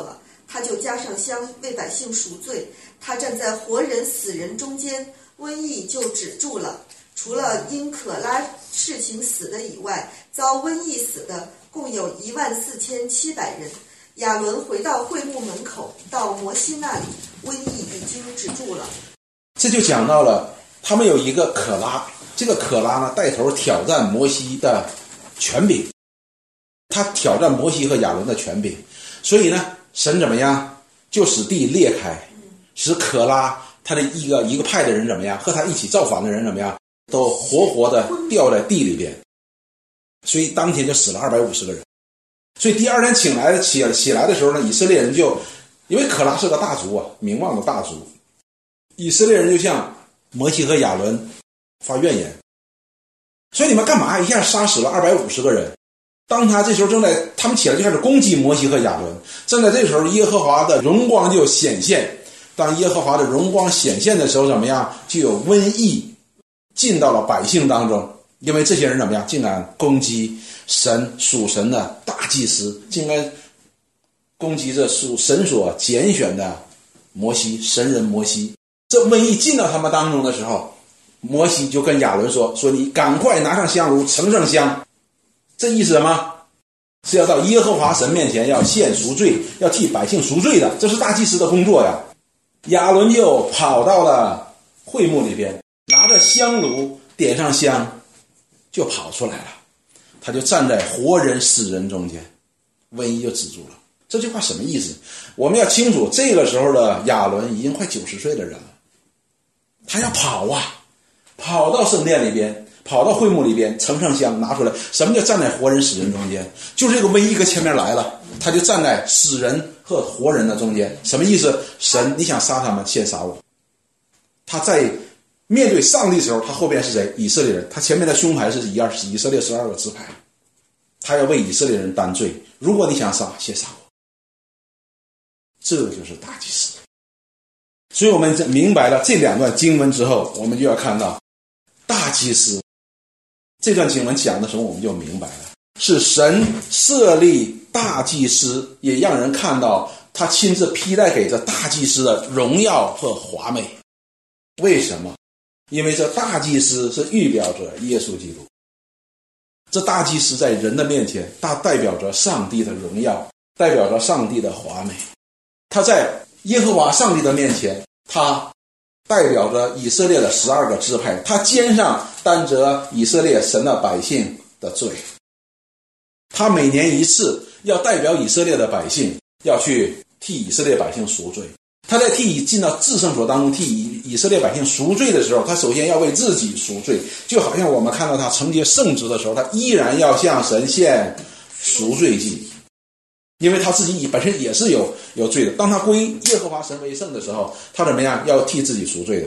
S4: 他就加上香为百姓赎罪。他站在活人死人中间，瘟疫就止住了。除了因可拉事情死的以外，遭瘟疫死的共有一万四千七百人。亚伦回到会幕门口，到摩西那里，瘟疫已经止住了。
S1: 这就讲到了他们有一个可拉，这个可拉呢带头挑战摩西的权柄，他挑战摩西和亚伦的权柄，所以呢神怎么样，就使地裂开，使可拉他的一个一个派的人怎么样，和他一起造反的人怎么样，都活活的掉在地里边，所以当天就死了二百五十个人。所以第二天醒来的起起来的时候呢，以色列人就因为可拉是个大族啊，名望的大族，以色列人就向摩西和亚伦发怨言，所以你们干嘛一下杀死了二百五十个人？当他这时候正在他们起来就开始攻击摩西和亚伦，正在这时候耶和华的荣光就显现。当耶和华的荣光显现的时候怎么样，就有瘟疫进到了百姓当中，因为这些人怎么样，竟然攻击神属神的大祭司，竟然攻击这属神所拣选的摩西，神人摩西。这瘟疫进到他们当中的时候，摩西就跟亚伦说说你赶快拿上香炉盛上香。这意思什么？是要到耶和华神面前要献赎罪，要替百姓赎罪的，这是大祭司的工作呀。亚伦就跑到了会幕里边，拿着香炉点上香，就跑出来了。他就站在活人死人中间，瘟疫就止住了。这句话什么意思？我们要清楚，这个时候的亚伦已经快九十岁的人了，他要跑啊，跑到圣殿里边，跑到会幕里边，盛上香拿出来。什么叫站在活人死人中间？就是这个瘟疫搁前面来了，他就站在死人和活人的中间。什么意思？神你想杀他们，先杀我。他在面对上帝的时候，他后边是谁？以色列人。他前面的胸牌是以二以色列十二个支派，他要为以色列人担罪。如果你想杀，先杀我。这就是大祭司。所以我们明白了这两段经文之后，我们就要看到大祭司。这段经文讲的时候，我们就明白了，是神设立大祭司，也让人看到他亲自披戴给这大祭司的荣耀和华美。为什么？因为这大祭司是预表着耶稣基督。这大祭司在人的面前，他代表着上帝的荣耀，代表着上帝的华美。他在耶和华上帝的面前，他代表着以色列的十二个支派，他肩上担着以色列神的百姓的罪。他每年一次要代表以色列的百姓，要去替以色列百姓赎罪。他在替进到至圣所当中替以色列百姓赎罪的时候，他首先要为自己赎罪，就好像我们看到他承接圣职的时候，他依然要向神献赎罪祭，因为他自己本身也是有有罪的。当他归耶和华神为圣的时候，他怎么样？要替自己赎罪的。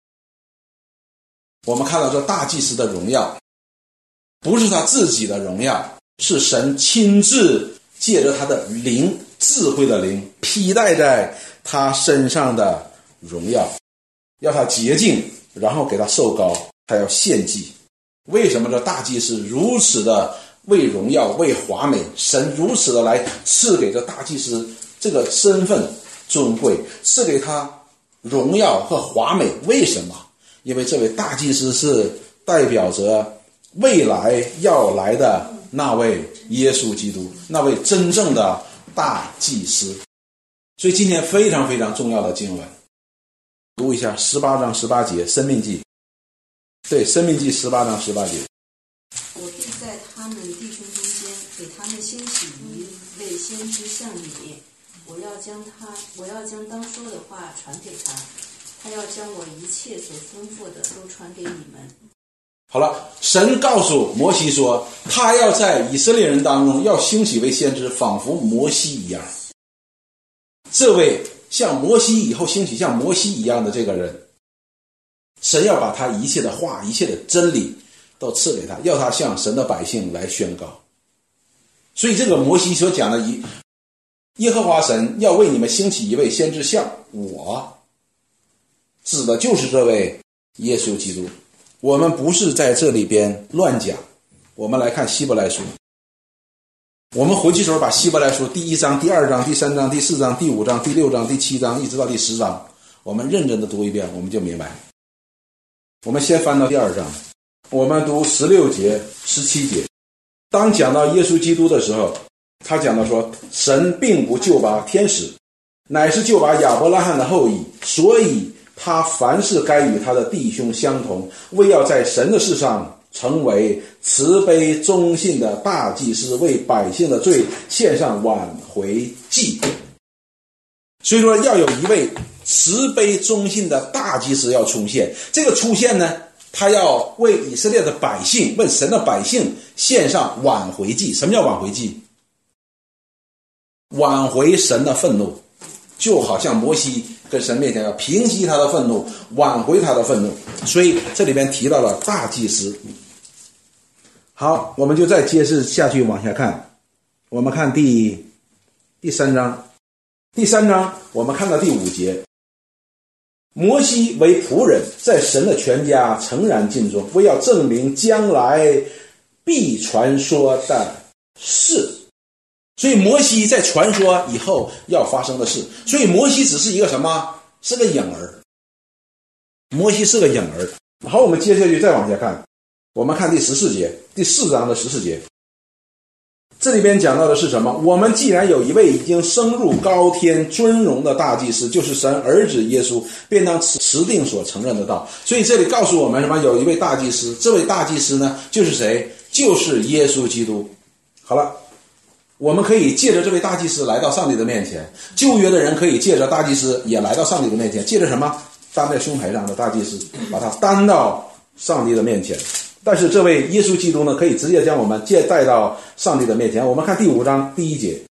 S1: 我们看到这大祭司的荣耀，不是他自己的荣耀，是神亲自借着他的灵，智慧的灵，披戴在他身上的荣耀，要他洁净，然后给他受膏，他要献祭。为什么这大祭司如此的为荣耀，为华美？神如此的来赐给这大祭司这个身份尊贵，赐给他荣耀和华美。为什么？因为这位大祭司是代表着未来要来的那位耶稣基督，那位真正的大祭司。所以今天非常非常重要的经文，读一下十八章十八节，申命记。对，申命记十八章十八节。
S5: 我必在他们弟兄中间给他们兴起一位先知像你，我要将他，我要将当说的话传给他，他要将我一切所吩咐的都传给你们。
S1: 好了，神告诉摩西说，他要在以色列人当中要兴起为先知，仿佛摩西一样。这位像摩西以后兴起像摩西一样的这个人，神要把他一切的话，一切的真理都赐给他，要他向神的百姓来宣告。所以这个摩西所讲的耶和华神要为你们兴起一位先知像我，指的就是这位耶稣基督。我们不是在这里边乱讲，我们来看希伯来书我们回去时候把希伯来书第一章、第二章、第三章、第四章、第五章、第六章、第七章一直到第十章，我们认真的读一遍，我们就明白。我们先翻到第二章，我们读十六节、十七节。当讲到耶稣基督的时候，他讲到说，神并不救拔天使，乃是救拔亚伯拉罕的后裔，所以他凡事该与他的弟兄相同，为要在神的事上成为慈悲忠信的大祭司，为百姓的罪献上挽回祭。所以说要有一位慈悲忠信的大祭司要出现，这个出现呢，他要为以色列的百姓，为神的百姓献上挽回祭。什么叫挽回祭？挽回神的愤怒，就好像摩西跟神面前要平息他的愤怒，挽回他的愤怒。所以这里边提到了大祭司。好，我们就再接着下去往下看。我们看第第三章，第三章我们看到第五节。摩西为仆人，在神的全家诚然尽忠，为要证明将来必传说的事。所以摩西在传说以后要发生的事，所以摩西只是一个什么？是个影儿。摩西是个影儿。好，我们接下去再往下看，我们看第十四节，第四章的十四节。这里边讲到的是什么？我们既然有一位已经升入高天尊荣的大祭司，就是神儿子耶稣，便当持定所承认的道。所以这里告诉我们什么？有一位大祭司，这位大祭司呢，就是谁？就是耶稣基督。好了，我们可以借着这位大祭司来到上帝的面前，旧约的人可以借着大祭司也来到上帝的面前，借着什么？担在胸牌上的大祭司，把他担到上帝的面前。但是这位耶稣基督呢，可以直接将我们接带到上帝的面前。我们看第五章第一节，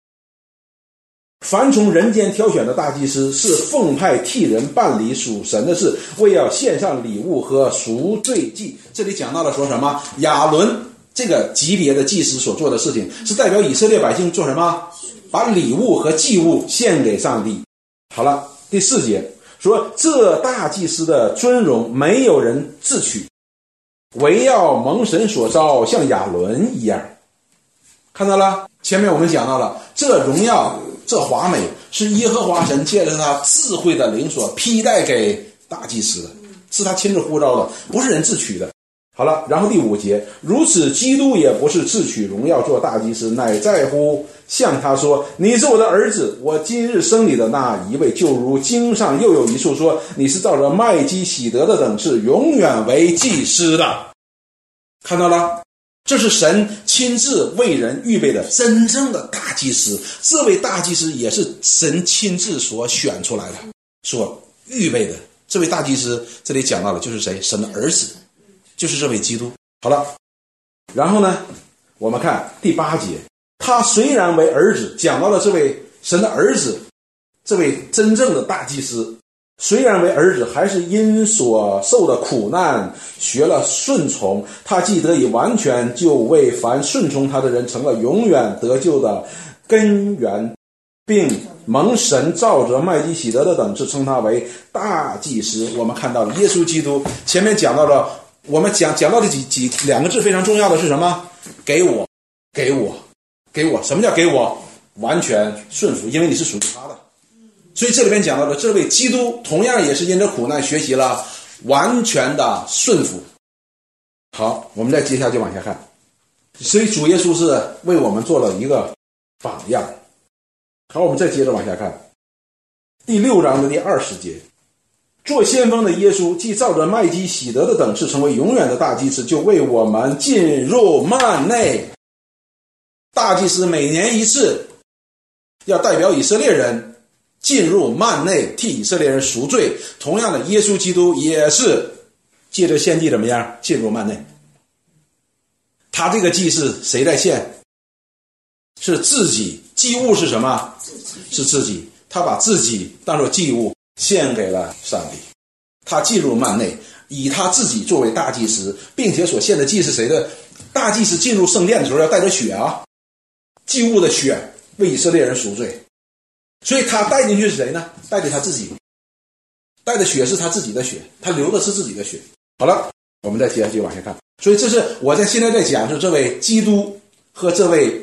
S1: 凡从人间挑选的大祭司，是奉派替人办理属神的事，为要献上礼物和赎罪祭。这里讲到了说什么？亚伦这个级别的祭司所做的事情，是代表以色列百姓做什么？把礼物和祭物献给上帝。好了，第四节说，这大祭司的尊荣没有人自取，唯要蒙神所召，像亚伦一样。看到了，前面我们讲到了，这荣耀这华美是耶和华神借着他智慧的灵所披戴给大祭司的，是他亲自呼召的，不是人自取的。好了，然后第五节，如此基督也不是自取荣耀做大祭司，乃在乎向他说，你是我的儿子，我今日生你的那一位。就如经上又有一处说，你是照着麦基洗德的等次，永远为祭司的。看到了，这是神亲自为人预备的真正的大祭司。这位大祭司也是神亲自所选出来的，所预备的。这位大祭司这里讲到了就是谁？神的儿子，就是这位基督。好了，然后呢，我们看第八节，他虽然为儿子，讲到了这位神的儿子，这位真正的大祭司，虽然为儿子，还是因所受的苦难学了顺从，他既得以完全，就为凡顺从他的人成了永远得救的根源，并蒙神照着麦基洗德的等次称他为大祭司。我们看到了耶稣基督，前面讲到了，我们讲讲到的几几两个字非常重要的是什么？给我，给我，给我。什么叫给我？完全顺服，因为你是属于他的。所以这里面讲到的这位基督同样也是因着苦难学习了完全的顺服。好，我们再接下去往下看。所以主耶稣是为我们做了一个榜样。好，我们再接着往下看第六章的第二十节，做先锋的耶稣既照着麦基洗德的等次成为永远的大祭司，就为我们进入幔内。大祭司每年一次，要代表以色列人进入幔内，替以色列人赎罪。同样的，耶稣基督也是借着献祭怎么样进入幔内。他这个祭是谁在献？是自己。祭物是什么？是自己。他把自己当作祭物献给了上帝。他进入幔内，以他自己作为大祭司，并且所献的祭是谁的？大祭司进入圣殿的时候要带着血啊，祭物的血为以色列人赎罪。所以他带进去是谁呢？带着他自己，带的血是他自己的血，他流的是自己的血。好了，我们再接下去往下看。所以这是我在现在在讲，是这位基督和这位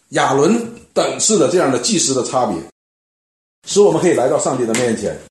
S1: 亚伦等次的这样的祭司的差别，使我们可以来到上帝的面前。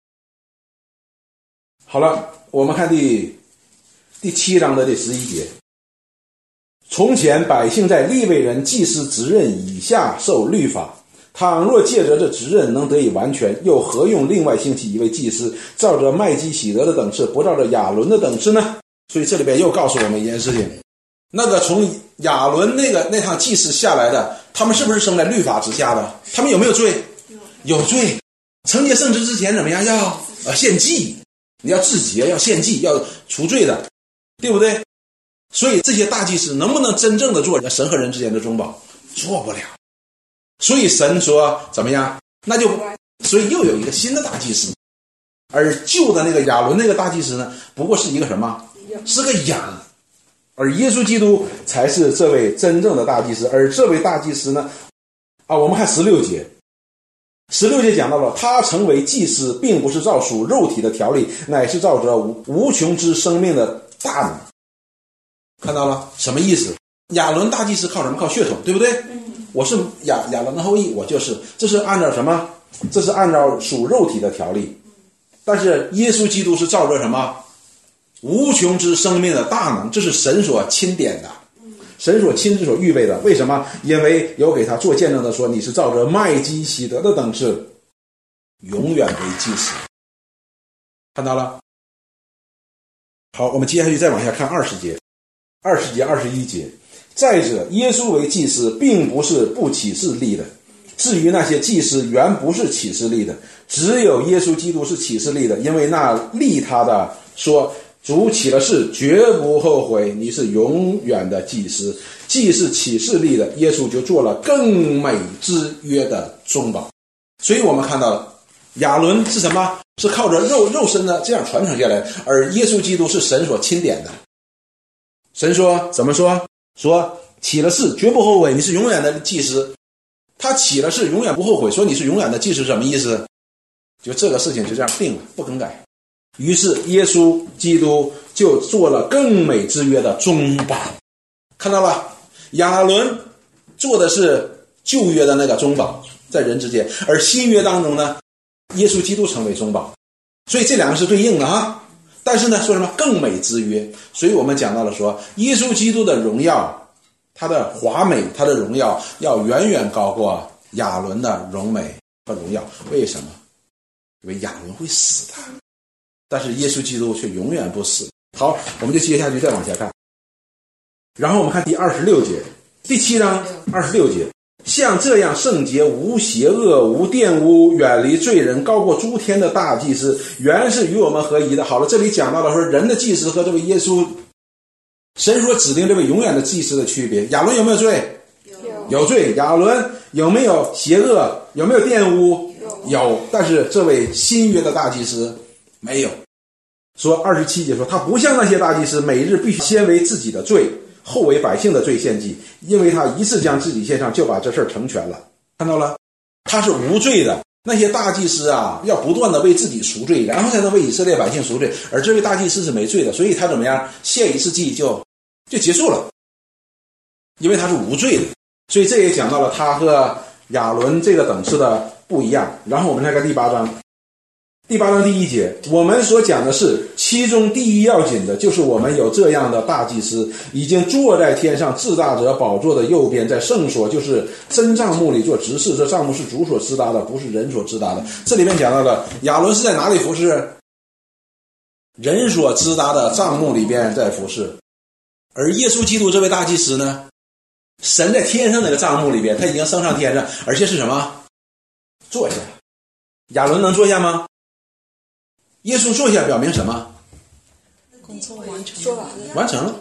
S1: 好了，我们看第第七章的第十一节。从前百姓在利未人祭司职任以下受律法，倘若借着这职任能得以完全，又何用另外兴起一位祭司，照着麦基洗德的等次，不照着亚伦的等次呢？所以这里边又告诉我们一件事情，那个从亚伦那个那趟祭司下来的，他们是不是生在律法之下的？他们有没有罪？有罪。承接圣职之前怎么样？要呃献祭，你要自洁，要献祭，要除罪的，对不对？所以这些大祭司能不能真正的做神和人之间的中保？做不了。所以神说怎么样？那就所以又有一个新的大祭司，而旧的那个亚伦那个大祭司呢，不过是一个什么？是个羊。而耶稣基督才是这位真正的大祭司。而这位大祭司呢，啊，我们看十六节，十六节讲到了，他成为祭司，并不是照属肉体的条例，乃是照着无穷之生命的大能。看到了什么意思？亚伦大祭司靠什么？靠血统，对不对？我是亚亚伦的后裔，我就是，这是按照什么？这是按照属肉体的条例。但是耶稣基督是照着什么？无穷之生命的大能，这是神所钦点的，神所亲自所预备的。为什么？因为有给他做见证的说，你是照着麦基洗德的等次，永远为祭司。看到了？好，我们接下去再往下看二十节，二十节、二十一节。再者，耶稣为祭司，并不是不起誓立的。至于那些祭司，原不是起誓立的，只有耶稣基督是起誓立的，因为那立他的说，主起了誓，绝不后悔，你是永远的祭司。既是起誓立的，耶稣就做了更美之约的中保。所以我们看到了，亚伦是什么？是靠着肉肉身的这样传承下来，而耶稣基督是神所钦点的。神说怎么说？说起了誓，绝不后悔，你是永远的祭司。他起了誓，永远不后悔，说你是永远的祭司，什么意思？就这个事情就这样定了，不更改。于是耶稣基督就做了更美之约的中保。看到了，亚伦做的是旧约的那个中保，在人之间，而新约当中呢，耶稣基督成为中保。所以这两个是对应的啊。但是呢，说什么更美之约？所以我们讲到了说，耶稣基督的荣耀，他的华美，他的荣耀要远远高过亚伦的荣美和荣耀。为什么？因为亚伦会死的，但是耶稣基督却永远不死。好，我们就接下去再往下看。然后我们看第二十六节，第七章二十六节。像这样圣洁、无邪恶、无玷污、远离罪人、高过诸天的大祭司，原是与我们合宜的。好了，这里讲到了说人的祭司和这位耶稣，神所指定这位永远的祭司的区别。亚伦有没有罪？有, 有罪。亚伦有没有邪恶？有没有玷污？有, 有。但是这位新约的大祭司没有。说二十七节说，他不像那些大祭司，每日必须先为自己的罪，后为百姓的罪献祭，因为他一次将自己献上，就把这事儿成全了。看到了，他是无罪的。那些大祭司啊，要不断的为自己赎罪，然后才能为以色列百姓赎罪。而这位大祭司是没罪的，所以他怎么样？献一次祭就就结束了，因为他是无罪的。所以这也讲到了他和亚伦这个等次的不一样。然后我们来看第八章。第八章第一节，我们所讲的是其中第一要紧的，就是我们有这样的大祭司，已经坐在天上至大者宝座的右边，在圣所，就是真帐幕里做执事。这帐幕是主所支搭的，不是人所支搭的。这里面讲到了亚伦是在哪里服侍？人所支搭的帐幕里边在服侍。而耶稣基督这位大祭司呢，神在天上那个帐幕里边，他已经升上天上，而且是什么？坐下。亚伦能坐下吗？耶稣坐下表明什么？
S5: 工作完成，
S2: 说完了，
S1: 完成了。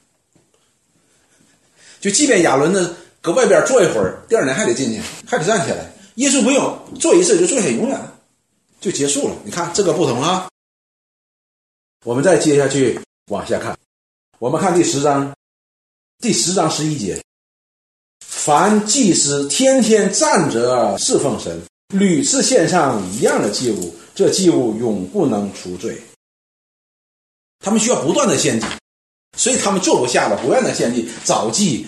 S1: 就即便亚伦呢搁外边坐一会儿，第二年还得进去，还得站起来。耶稣不用，坐一次就坐下，永远就结束了。你看这个不同啊。我们再接下去往下看，我们看第十章，第十章十一节。凡祭司天天站着侍奉神，屡次献上一样的祭物，这祭物永不能除罪。他们需要不断的献祭，所以他们坐不下了，不断的献祭，早祭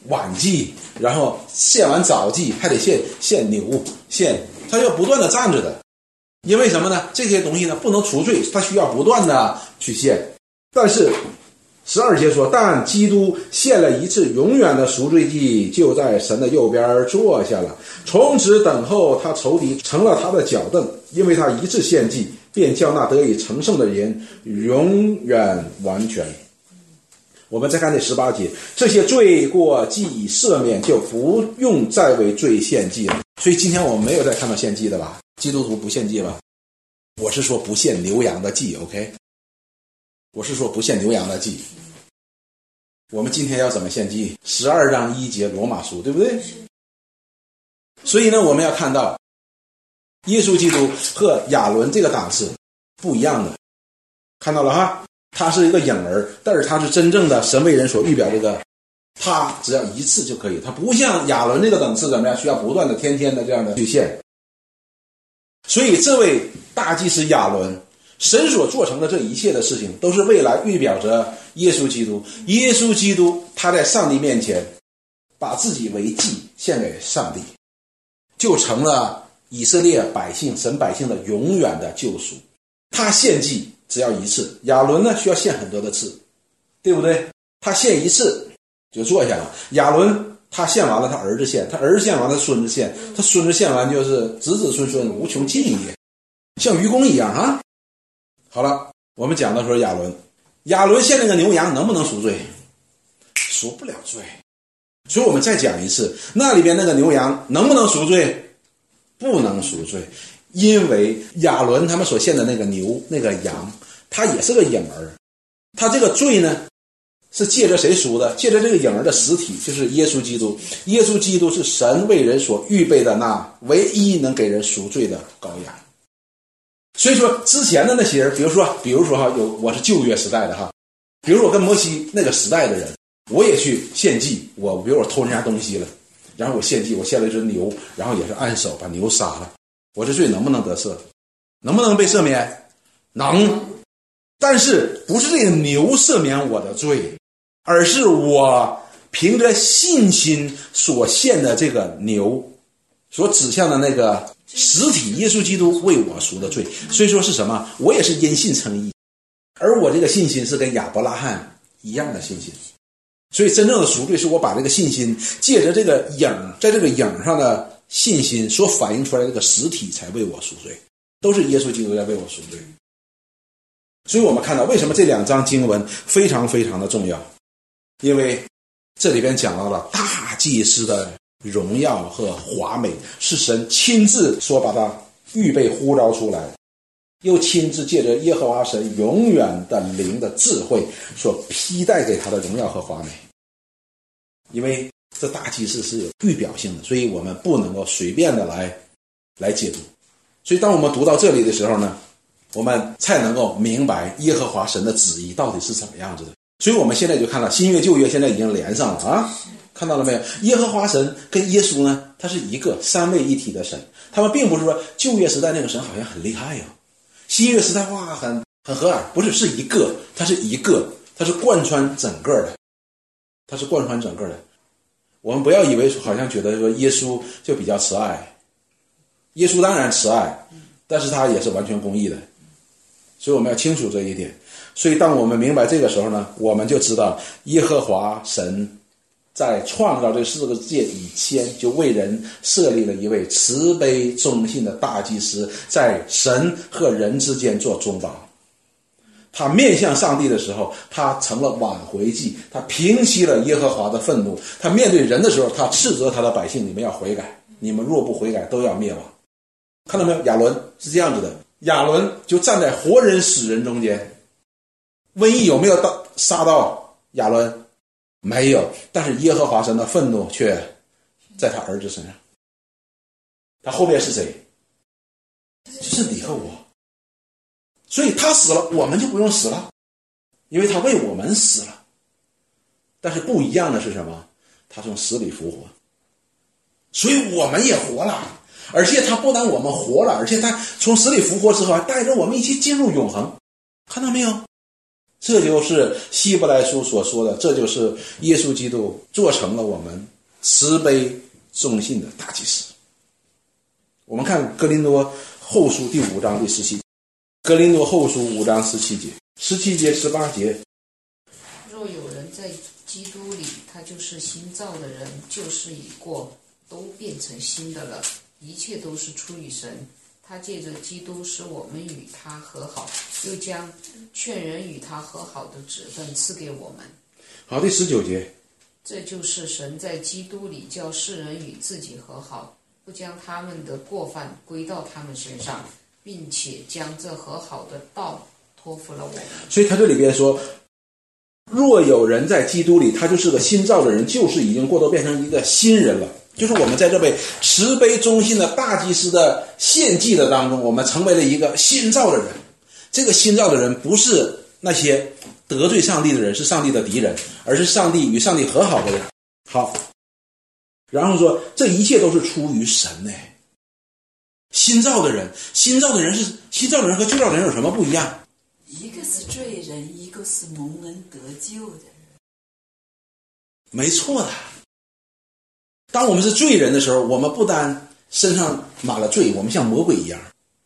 S1: 晚祭，然后献完早祭还得献献牛献，他要不断的站着的。因为什么呢？这些东西呢不能除罪，他需要不断的去献。但是十二节说，但基督献了一次永远的赎罪祭，就在神的右边坐下了，从此等候他仇敌成了他的脚凳，因为他一次献祭，便叫那得以成圣的人永远完全。我们再看这十八节，这些罪过既已赦免，就不用再为罪献祭了。所以今天我们没有再看到献祭的吧？基督徒不献祭吧？我是说不献牛羊的祭 ，OK？ 我是说不献牛羊的祭。我们今天要怎么献祭？十二章一节罗马书，对不对？所以呢，我们要看到耶稣基督和亚伦这个档次不一样的，看到了哈？他是一个影儿，但是他是真正的神为人所预表这个，他只要一次就可以，他不像亚伦这个等次怎么样，需要不断的天天的这样的去献。所以这位大祭司亚伦，神所做成的这一切的事情，都是未来预表着耶稣基督。耶稣基督他在上帝面前把自己为祭献给上帝，就成了以色列百姓神百姓的永远的救赎。他献祭只要一次，亚伦呢需要献很多的次，对不对？他献一次就坐下了。亚伦他献完了，他儿子献，他儿子献完了，孙子献，他孙子献完就是子子孙孙无穷尽也，像愚公一样啊。好了，我们讲到说亚伦，亚伦献那个牛羊能不能赎罪？赎不了罪。所以我们再讲一次，那里边那个牛羊能不能赎罪？不能赎罪。因为亚伦他们所献的那个牛那个羊，它也是个影儿，他这个罪呢是借着谁赎的？借着这个影儿的实体，就是耶稣基督。耶稣基督是神为人所预备的那唯一能给人赎罪的羔羊。所以说之前的那些人，比如说比如说哈，有我是旧约时代的哈，比如说我跟摩西那个时代的人，我也去献祭，我比如我偷人家东西了，然后我献祭，我献了一只牛，然后也是按手把牛杀了，我这罪能不能得赦？能不能被赦免？能。但是不是这个牛赦免我的罪，而是我凭着信心所献的这个牛所指向的那个实体耶稣基督为我赎的罪。所以说是什么？我也是因信称义，而我这个信心是跟亚伯拉罕一样的信心。所以真正的赎罪是我把这个信心借着这个影，在这个影上的信心所反映出来的这个实体才为我赎罪，都是耶稣基督在为我赎罪。所以我们看到为什么这两章经文非常非常的重要，因为这里边讲到了大祭司的荣耀和华美，是神亲自所把它预备呼召出来，又亲自借着耶和华神永远的灵的智慧所披戴给他的荣耀和华美。因为这大祭司是有预表性的，所以我们不能够随便的来来解读。所以当我们读到这里的时候呢，我们才能够明白耶和华神的旨意到底是怎么样子的。所以我们现在就看到新约旧约现在已经连上了啊，看到了没有？耶和华神跟耶稣呢，他是一个三位一体的神。他们并不是说旧约时代那个神好像很厉害呀、啊，新约时代哇很很和蔼，不是，是一个，他是一个，他是贯穿整个的，他是贯穿整个的。我们不要以为好像觉得说耶稣就比较慈爱，耶稣当然慈爱，但是他也是完全公义的。所以我们要清楚这一点。所以当我们明白这个时候呢，我们就知道耶和华神在创造这世界以前就为人设立了一位慈悲忠信的大祭司，在神和人之间做中保。他面向上帝的时候，他成了挽回祭，他平息了耶和华的愤怒。他面对人的时候，他斥责他的百姓，你们要悔改，你们若不悔改都要灭亡。看到没有？亚伦是这样子的，亚伦就站在活人死人中间。瘟疫有没有到杀到亚伦？没有，但是耶和华神的愤怒却在他儿子身上。他后面是谁？就是你和我。所以他死了，我们就不用死了，因为他为我们死了。但是不一样的是什么？他从死里复活，所以我们也活了。而且他不但我们活了，而且他从死里复活之后还带着我们一起进入永恒。看到没有？ 这就是希伯来书所说的，这就是耶稣基督做成了我们慈悲忠信的大祭司。我们看哥林多后书第五章第十七节，哥林多后书五章十七节，十七节十八节。
S5: 若有人在基督里，他就是新造的人，旧事已过，都变成新的了，一切都是出于神。他借着基督使我们与他和好，又将劝人与他和好的职分赐给我们。
S1: 好，第十九节。
S5: 这就是神在基督里叫世人与自己和好，不将他们的过犯归到他们身上，并且将这和好的道托付了我们。
S1: 所以他这里边说，若有人在基督里，他就是个新造的人，旧事已经过，都变成一个新人了。就是我们在这位慈悲忠信的大祭司的献祭的当中，我们成为了一个新造的人。这个新造的人不是那些得罪上帝的人，是上帝的敌人，而是上帝与上帝和好的人。好，然后说这一切都是出于神呢。新造的人，新造的人是新造的人和旧造的人有什么不一样？
S6: 一个是罪人，一个是蒙恩得救的人。
S1: 没错的。当我们是罪人的时候，我们不单身上满了罪，我们像魔鬼一样，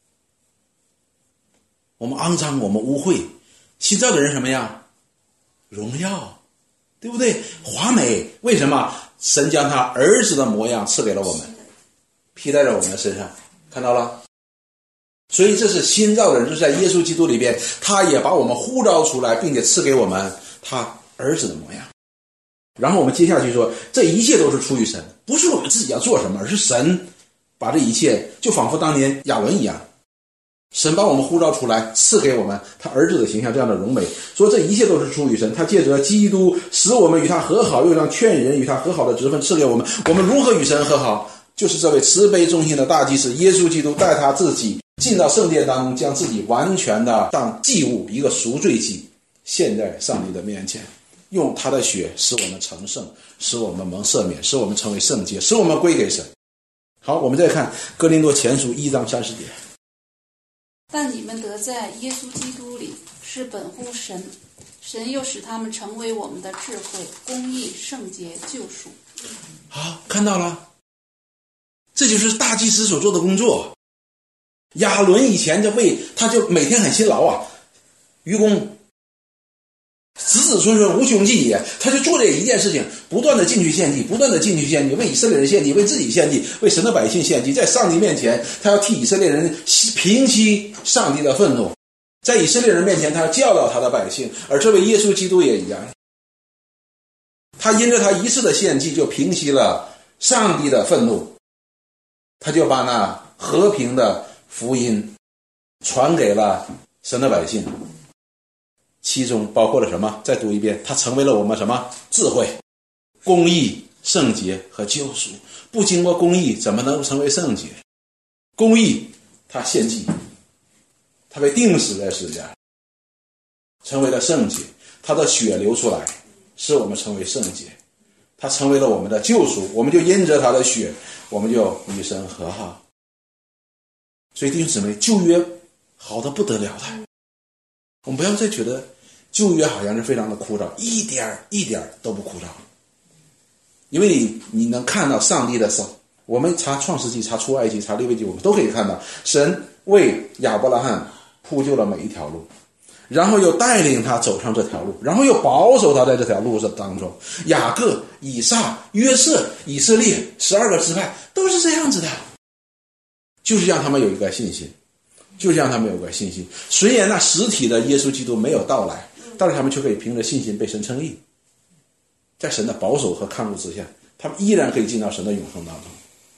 S1: 我们肮脏，我们污秽。新造的人什么样？荣耀，对不对？华美。为什么？神将他儿子的模样赐给了我们，披戴在我们的身上，看到了？所以这是新造的人，就是在耶稣基督里边，他也把我们呼召出来，并且赐给我们他儿子的模样。然后我们接下去说，这一切都是出于神，不是我们自己要做什么，而是神把这一切，就仿佛当年亚伦一样，神把我们呼召出来，赐给我们他儿子的形象，这样的荣美。说这一切都是出于神，他借着基督使我们与他和好，又让劝人与他和好的职分赐给我们。我们如何与神和好？就是这位慈悲忠心的大祭司耶稣基督带他自己进到圣殿当中，将自己完全的当祭物，一个赎罪祭，献在上帝的面前，用他的血使我们成圣，使我们蒙赦免，使我们成为圣洁，使我们归给神。好，我们再看哥林多前书一章三十节。
S7: 但你们得在耶稣基督里是本乎神，神又使他们成为我们的智慧、公义、圣洁、救赎。
S1: 好，看到了，这就是大祭司所做的工作。亚伦以前就为他就每天很辛劳啊，愚公子子孙孙无穷尽也，他就做这一件事情，不断的进去献祭，不断的进去献祭，为以色列人献祭，为自己献祭，为神的百姓献祭，在上帝面前他要替以色列人平息上帝的愤怒，在以色列人面前他要教导他的百姓。而这位耶稣基督也一样，他因着他一次的献祭就平息了上帝的愤怒，他就把那和平的福音传给了神的百姓，其中包括了什么？再读一遍，他成为了我们什么？智慧、公义、圣洁和救赎。不经过公义怎么能成为圣洁？公义，他献祭，他被钉死在十字架，成为了圣洁，他的血流出来使我们成为圣洁，他成为了我们的救赎，我们就因着他的血，我们就与神和好。所以弟兄姊妹，旧约好得不得了的，我们不要再觉得旧约好像是非常的枯燥，一点一点都不枯燥。因为你你能看到上帝的手，我们查创世纪、查出埃及、查利未记，我们都可以看到神为亚伯拉罕铺就了每一条路，然后又带领他走上这条路，然后又保守他在这条路当中。雅各、以撒、约瑟、以色列十二个支派都是这样子的，就是让他们有一个信心，就是让他们有个信心。虽然那实体的耶稣基督没有到来，但是他们却可以凭着信心被神称义，在神的保守和看顾之下，他们依然可以进到神的永恒当中。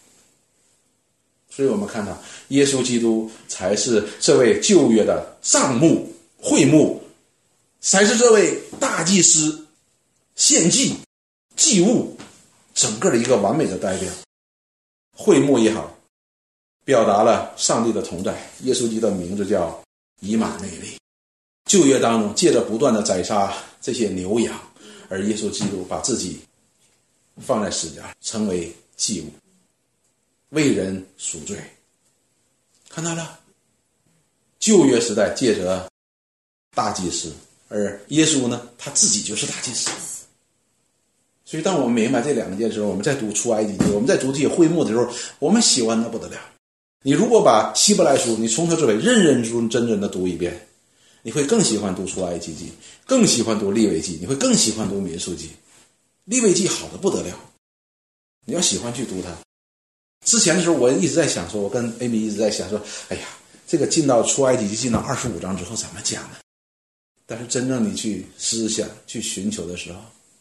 S1: 所以我们看到耶稣基督才是这位旧约的帐幕、会幕，才是这位大祭司、献祭、祭物整个的一个完美的代表。会幕也好，表达了上帝的同在。耶稣基督的名字叫以马内利。旧约当中借着不断的宰杀这些牛羊，而耶稣基督把自己放在十字架，成为祭物，为人赎罪。看到了，旧约时代借着大祭司而耶稣呢，他自己就是大祭司。所以当我们明白这两件事，我们在读出埃及记，我们在读这些会幕的时候，我们喜欢的不得了。你如果把希伯来书你从头至尾认认真真的读一遍，你会更喜欢读出埃及记，更喜欢读利未记，你会更喜欢读民数记。利未记好的不得了，你要喜欢去读它。之前的时候我一直在想说，我跟 Amy 一直在想说，哎呀，这个进到出埃及记进到二十五章之后怎么讲呢？但是真正你去思想去寻求的时候，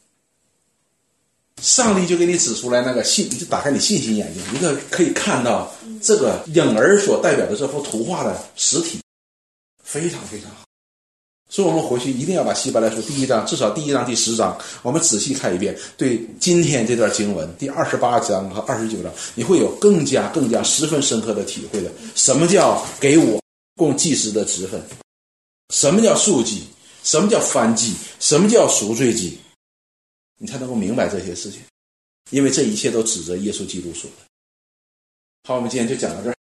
S1: 上帝就给你指出来那个信，就打开你信心眼睛，一个可以看到这个影儿所代表的这幅图画的实体，非常非常好。所以我们回去一定要把希伯来书第一章，至少第一章第十章我们仔细看一遍，对今天这段经文第二十八章和二十九章你会有更加更加十分深刻的体会的。什么叫给我供祭司的职分，什么叫赎祭，什么叫燔祭，什么叫赎罪祭，你才能够明白这些事情，因为这一切都指着耶稣基督说的。好，我们今天就讲到这儿。